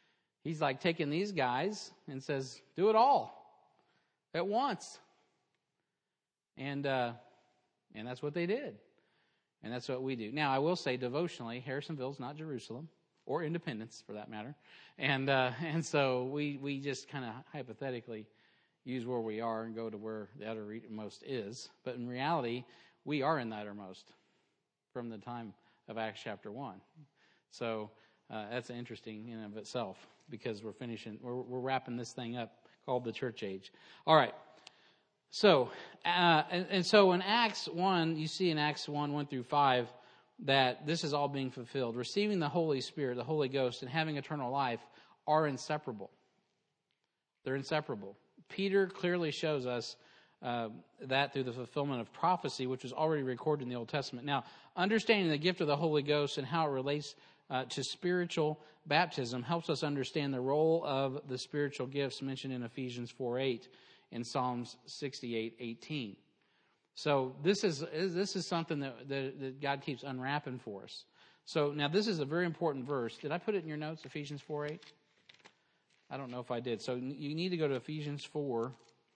He's like taking these guys and says, do it all at once. And uh, and that's what they did. And that's what we do. Now, I will say devotionally, Harrisonville's not Jerusalem, or Independence for that matter. And uh, and so we, we just kind of hypothetically use where we are and go to where the uttermost is. But in reality, we are in the uttermost from the time of Acts chapter one. So uh, that's interesting in and of itself, because we're finishing, we're, we're wrapping this thing up called the church age. All right. So, uh, and, and so in Acts one, you see in Acts one, one through five, that this is all being fulfilled. Receiving the Holy Spirit, the Holy Ghost, and having eternal life are inseparable. They're inseparable. Peter clearly shows us uh, that through the fulfillment of prophecy, which was already recorded in the Old Testament. Now, understanding the gift of the Holy Ghost and how it relates uh, to spiritual baptism helps us understand the role of the spiritual gifts mentioned in Ephesians four eight and Psalms sixty-eight eighteen. So this is this is something that, that, that God keeps unwrapping for us. So now this is a very important verse. Did I put it in your notes, Ephesians four eight? I don't know if I did. So you need to go to Ephesians four.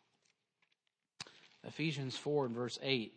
Ephesians four and verse eight.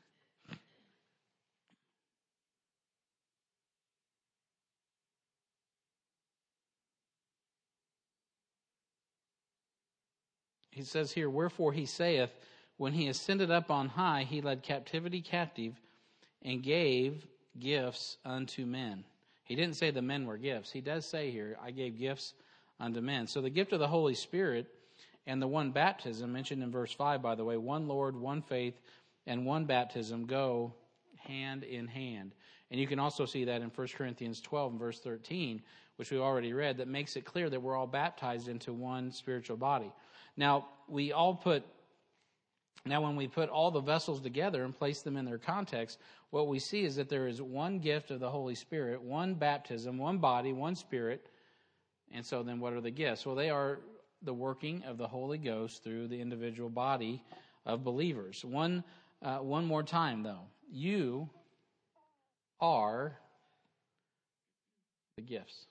He says here, wherefore he saith, when he ascended up on high, he led captivity captive and gave gifts unto men. He didn't say the men were gifts. He does say here, I gave gifts unto men. So the gift of the Holy Spirit and the one baptism, mentioned in verse five, by the way, one Lord, one faith, and one baptism go hand in hand. And you can also see that in First Corinthians twelve and verse thirteen, which we already read, that makes it clear that we're all baptized into one spiritual body. Now, we all put, now when we put all the vessels together and place them in their context, what we see is that there is one gift of the Holy Spirit, one baptism, one body, one spirit. And so then what are the gifts? Well, they are the working of the Holy Ghost through the individual body of believers. One, uh, one more time, though. You are the gifts.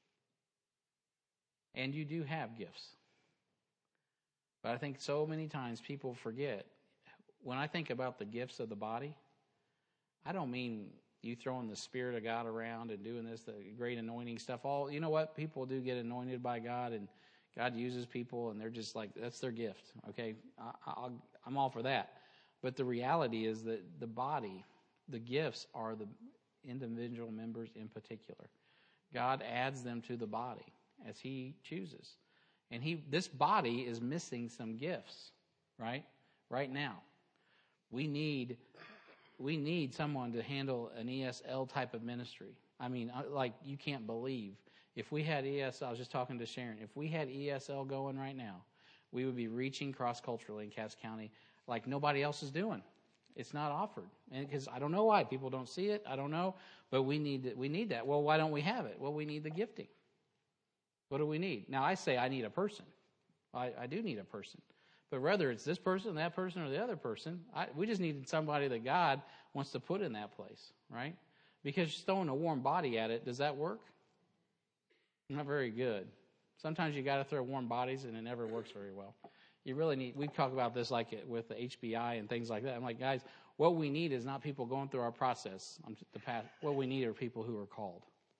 And you do have gifts. But I think so many times people forget. When I think about the gifts of the body, I don't mean you throwing the Spirit of God around and doing this, the great anointing stuff. All, you know what? People do get anointed by God, and God uses people, and they're just like, that's their gift. Okay, I, I'll, I'm all for that. But the reality is that the body, the gifts are the individual members in particular. God adds them to the body as He chooses. And he, this body is missing some gifts, right? Right now. We need, we need someone to handle an E S L type of ministry. I mean, like, you can't believe. If we had E S L, I was just talking to Sharon, if we had E S L going right now, we would be reaching cross-culturally in Cass County like nobody else is doing. It's not offered. And because I don't know why. People don't see it. I don't know. But we need, we need that. Well, why don't we have it? Well, we need the gifting. What do we need? Now, I say I need a person. I, I do need a person. But whether it's this person, that person, or the other person, I, we just needed somebody that God wants to put in that place, right? Because just throwing a warm body at it, does that work? Not very good. Sometimes you got to throw warm bodies, and it never works very well. You really need, we talk about this like it, with the H B I and things like that. I'm like, guys, what we need is not people going through our process. The path. What we need are people who are called.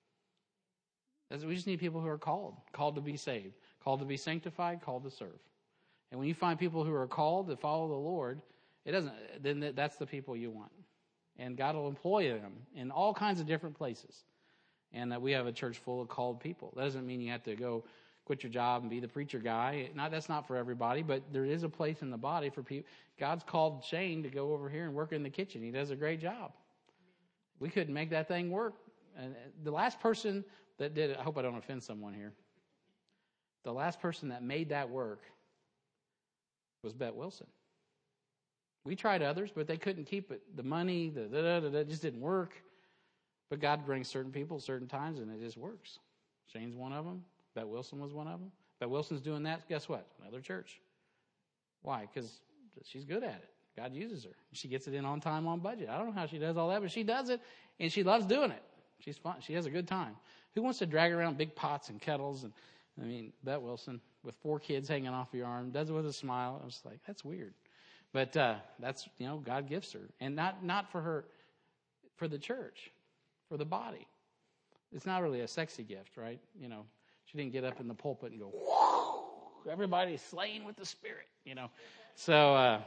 We just need people who are called, called to be saved, called to be sanctified, called to serve. And when you find people who are called to follow the Lord, it doesn't. Then that's the people you want, and God will employ them in all kinds of different places. And uh, we have a church full of called people. That doesn't mean you have to go quit your job and be the preacher guy. Not that's not for everybody, but there is a place in the body for people. God's called Shane to go over here and work in the kitchen. He does a great job. We couldn't make that thing work. And the last person that did it, I hope I don't offend someone here. The last person that made that work was Bet Wilson. We tried others, but they couldn't keep it. The money, the da da da da, just didn't work. But God brings certain people certain times, and it just works. Shane's one of them. Bet Wilson was one of them. Bet Wilson's doing that. Guess what? Another church. Why? Because she's good at it. God uses her. She gets it in on time, on budget. I don't know how she does all that, but she does it, and she loves doing it. She's fun. She has a good time. Who wants to drag around big pots and kettles and I mean, Bet Wilson with four kids hanging off your arm, does it with a smile. I was like, that's weird. But uh, that's, you know, God gifts her. And not, not for her, for the church, for the body. It's not really a sexy gift, right? You know, she didn't get up in the pulpit and go, whoa, everybody's slain with the Spirit, you know. So, uh,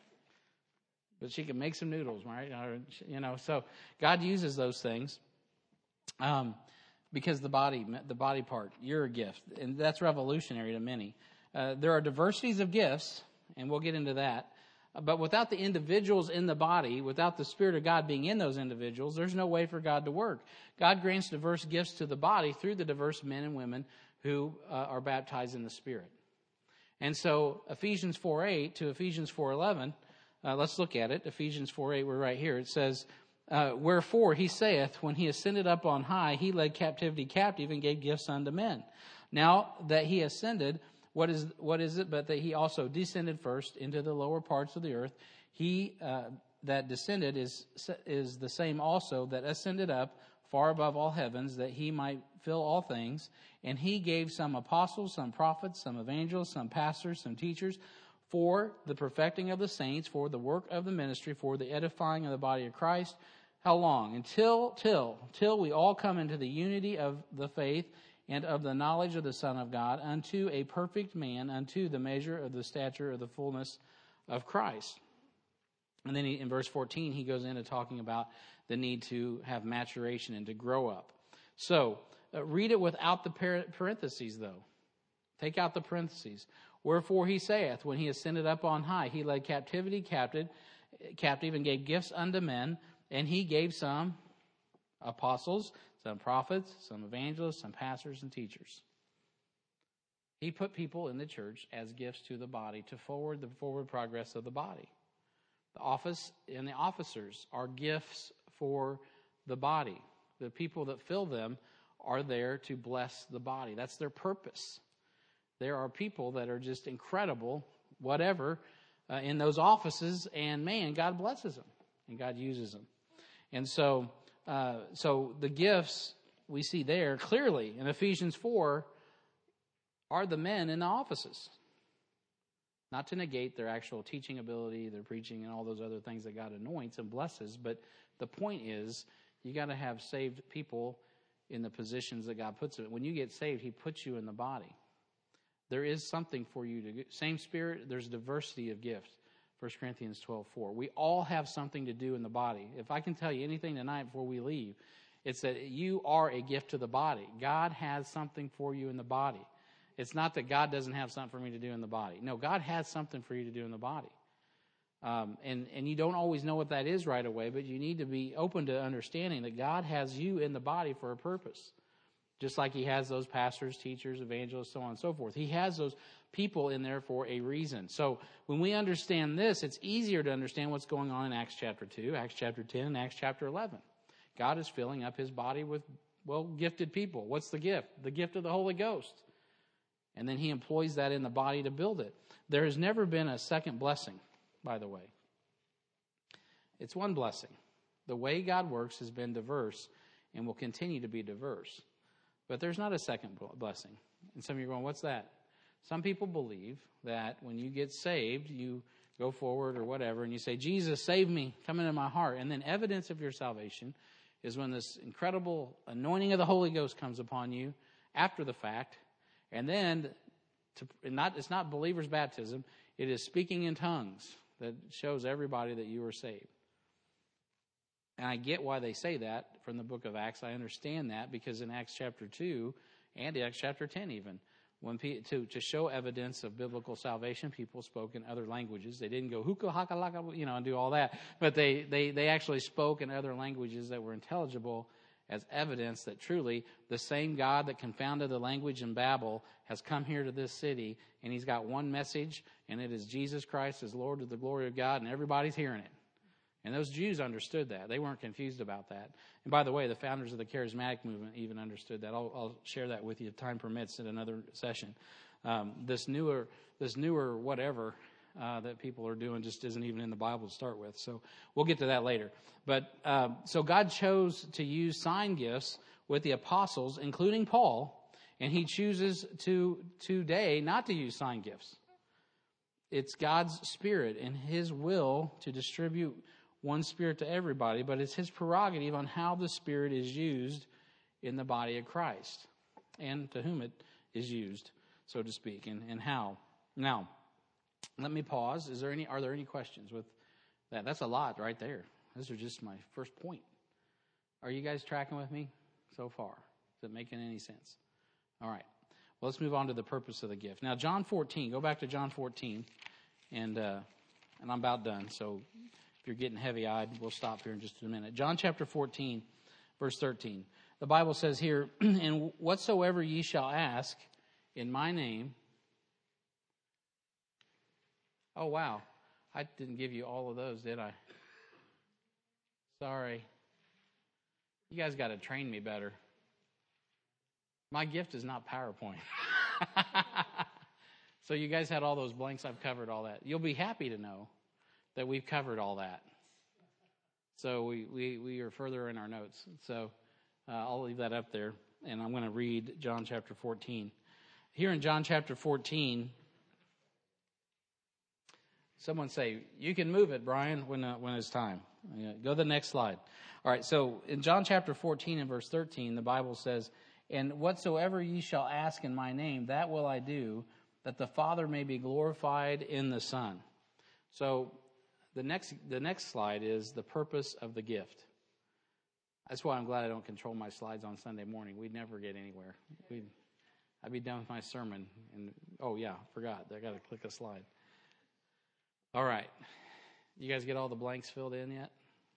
but she can make some noodles, right? Or, you know, so God uses those things. Um, because the body, the body part, you're a gift. And that's revolutionary to many. Uh, there are diversities of gifts, and we'll get into that. But without the individuals in the body, without the Spirit of God being in those individuals, there's no way for God to work. God grants diverse gifts to the body through the diverse men and women who uh, are baptized in the Spirit. And so Ephesians four eight to Ephesians four eleven, uh, let's look at it. Ephesians four eight, we're right here. It says, Uh, wherefore he saith, when he ascended up on high, he led captivity captive and gave gifts unto men. Now that he ascended, what is what is it but that he also descended first into the lower parts of the earth? He uh, that descended is is the same also that ascended up far above all heavens, that he might fill all things. And he gave some apostles, some prophets, some evangelists, some pastors, some teachers, for the perfecting of the saints, for the work of the ministry, for the edifying of the body of Christ. How long? Until, till, till we all come into the unity of the faith and of the knowledge of the Son of God, unto a perfect man, unto the measure of the stature of the fullness of Christ. And then he, in verse fourteen, he goes into talking about the need to have maturation and to grow up. So, uh, read it without the parentheses, though. Take out the parentheses. Wherefore he saith, when he ascended up on high, he led captivity captive, captive and gave gifts unto men. And he gave some apostles, some prophets, some evangelists, some pastors and teachers. He put people in the church as gifts to the body to forward the forward progress of the body. The office and the officers are gifts for the body. The people that fill them are there to bless the body. That's their purpose. There are people that are just incredible, whatever, uh, in those offices, and man, God blesses them and God uses them. And so, uh, so the gifts we see there clearly in Ephesians four are the men in the offices. Not to negate their actual teaching ability, their preaching, and all those other things that God anoints and blesses. But the point is, you got to have saved people in the positions that God puts them in. When you get saved, He puts you in the body. There is something for you to do. Same Spirit, there's diversity of gifts. First Corinthians twelve four. We all have something to do in the body. If I can tell you anything tonight before we leave, it's that you are a gift to the body. God has something for you in the body. It's not that God doesn't have something for me to do in the body. No, God has something for you to do in the body. Um, and, and you don't always know what that is right away, but you need to be open to understanding that God has you in the body for a purpose. Just like He has those pastors, teachers, evangelists, so on and so forth. He has those people in there for a reason. So when we understand this, it's easier to understand what's going on in Acts chapter two, Acts chapter ten, and Acts chapter eleven. God is filling up His body with, well, gifted people. What's the gift? The gift of the Holy Ghost. And then He employs that in the body to build it. There has never been a second blessing, by the way. It's one blessing. The way God works has been diverse and will continue to be diverse. But there's not a second blessing. And some of you are going, what's that? Some people believe that when you get saved, you go forward or whatever, and you say, Jesus, save me, come into my heart. And then evidence of your salvation is when this incredible anointing of the Holy Ghost comes upon you after the fact. And then, to, not it's not believer's baptism, it is speaking in tongues that shows everybody that you are saved. And I get why they say that from the book of Acts. I understand that because in Acts chapter two and Acts chapter ten even, when to, to show evidence of biblical salvation, people spoke in other languages. They didn't go hookah, haka, laka, you know, and do all that. But they, they, they actually spoke in other languages that were intelligible as evidence that truly the same God that confounded the language in Babel has come here to this city, and He's got one message, and it is Jesus Christ as Lord to the glory of God, and everybody's hearing it. And those Jews understood that. They weren't confused about that. And by the way, the founders of the charismatic movement even understood that. I'll, I'll share that with you if time permits in another session. Um, this newer, this newer whatever uh, that people are doing just isn't even in the Bible to start with. So we'll get to that later. But um, so God chose to use sign gifts with the apostles, including Paul, And he chooses to today not to use sign gifts. It's God's Spirit and his will to distribute one Spirit to everybody, but it's his prerogative on how the Spirit is used in the body of Christ and to whom it is used, so to speak, and, and how. Now, let me pause. Is there any? Are there any questions with that? That's a lot right there. Those are just my first point. Are you guys tracking with me so far? Is it making any sense? All right. Well, let's move on to the purpose of the gift. Now, John fourteen. Go back to John fourteen, and uh, and I'm about done. So if you're getting heavy-eyed, we'll stop here in just a minute. John chapter fourteen, verse thirteen. The Bible says here, "And whatsoever ye shall ask in my name." Oh, wow. I didn't give you all of those, did I? Sorry. You guys got to train me better. My gift is not PowerPoint. So you guys had all those blanks. I've covered all that. You'll be happy to know that we've covered all that. So we, we, we are further in our notes. So uh, I'll leave that up there, and I'm going to read John chapter fourteen. Here in John chapter fourteen, someone say, you can move it, Brian, when uh, when it's time. Yeah, go to the next slide. All right, so in John chapter fourteen and verse thirteen, the Bible says, "And whatsoever ye shall ask in my name, that will I do, that the Father may be glorified in the Son." So the next the next slide is the purpose of the gift. That's why I'm glad I don't control my slides on Sunday morning. We'd never get anywhere. We'd, I'd be done with my sermon. And oh, yeah, forgot. I got to click a slide. All right. You guys get all the blanks filled in yet?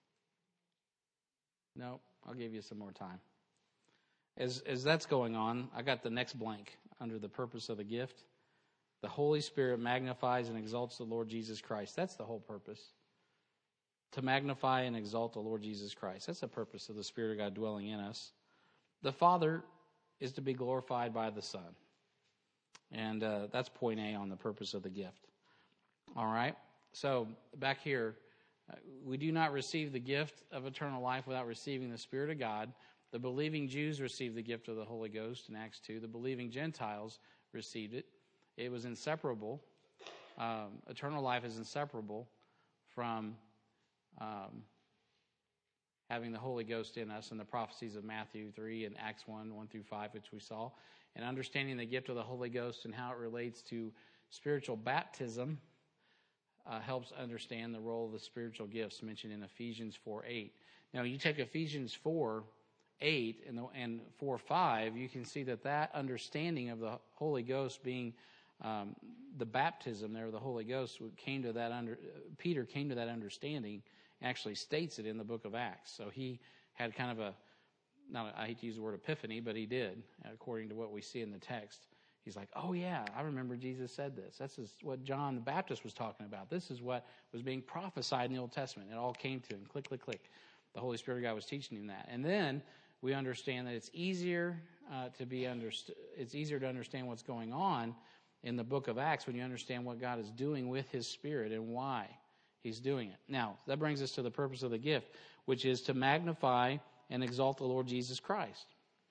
No? I'll give you some more time. As as that's going on, I got the next blank under the purpose of the gift. The Holy Spirit magnifies and exalts the Lord Jesus Christ. That's the whole purpose. To magnify and exalt the Lord Jesus Christ. That's the purpose of the Spirit of God dwelling in us. The Father is to be glorified by the Son. And uh, that's point A on the purpose of the gift. All right? So back here, uh, we do not receive the gift of eternal life without receiving the Spirit of God. The believing Jews received the gift of the Holy Ghost in Acts two. The believing Gentiles received it. It was inseparable. Um, eternal life is inseparable from um, having the Holy Ghost in us and the prophecies of Matthew three and Acts one, one through five, which we saw. And understanding the gift of the Holy Ghost and how it relates to spiritual baptism uh, helps understand the role of the spiritual gifts mentioned in Ephesians four eight. Now, you take Ephesians four eight and, the, and four five, you can see that that understanding of the Holy Ghost being um, the baptism there of the Holy Ghost came to that under Peter came to that understanding. Actually states it in the book of Acts. So he had kind of a, not a, I hate to use the word epiphany, but he did, according to what we see in the text. He's like, oh yeah, I remember Jesus said this. This is what John the Baptist was talking about. This is what was being prophesied in the Old Testament. It all came to him. Click, click, click. The Holy Spirit of God was teaching him that. And then we understand that it's easier uh, to be understood. It's easier to understand what's going on in the book of Acts when you understand what God is doing with his Spirit and why he's doing it. Now, that brings us to the purpose of the gift, which is to magnify and exalt the Lord Jesus Christ.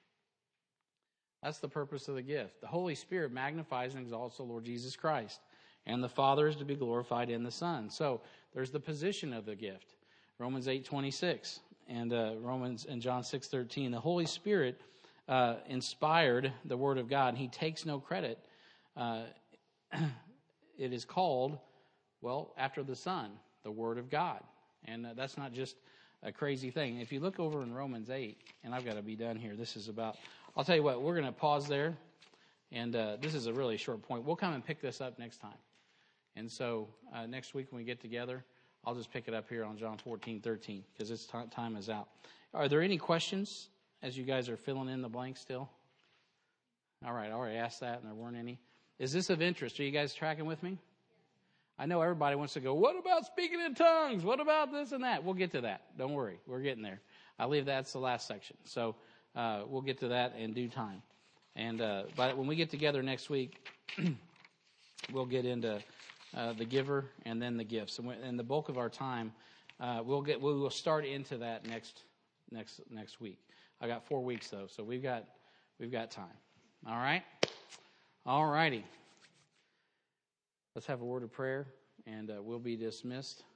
That's the purpose of the gift. The Holy Spirit magnifies and exalts the Lord Jesus Christ. And the Father is to be glorified in the Son. So there's the position of the gift. Romans eight twenty-six and uh, Romans and John six thirteen. The Holy Spirit uh, inspired the Word of God, and he takes no credit. Uh, it is called, well, after the Son, the Word of God. And uh, that's not just a crazy thing. If you look over in Romans eight, and I've got to be done here. This is about, I'll tell you what, we're going to pause there. And uh, this is a really short point. We'll come and pick this up next time. And so uh, next week when we get together, I'll just pick it up here on John fourteen thirteen because its t- time is out. Are there any questions as you guys are filling in the blank still? All right, I already asked that and there weren't any. Is this of interest? Are you guys tracking with me? I know everybody wants to go, what about speaking in tongues? What about this and that? We'll get to that. Don't worry. We're getting there. I believe that's the last section. So uh, we'll get to that in due time. And uh, but when we get together next week, we'll get into uh, the giver and then the gifts. And, and the bulk of our time, uh, we'll get we will start into that next next next week. I got four weeks though, so we've got we've got time. All right? All righty. Let's have a word of prayer, and uh, we'll be dismissed.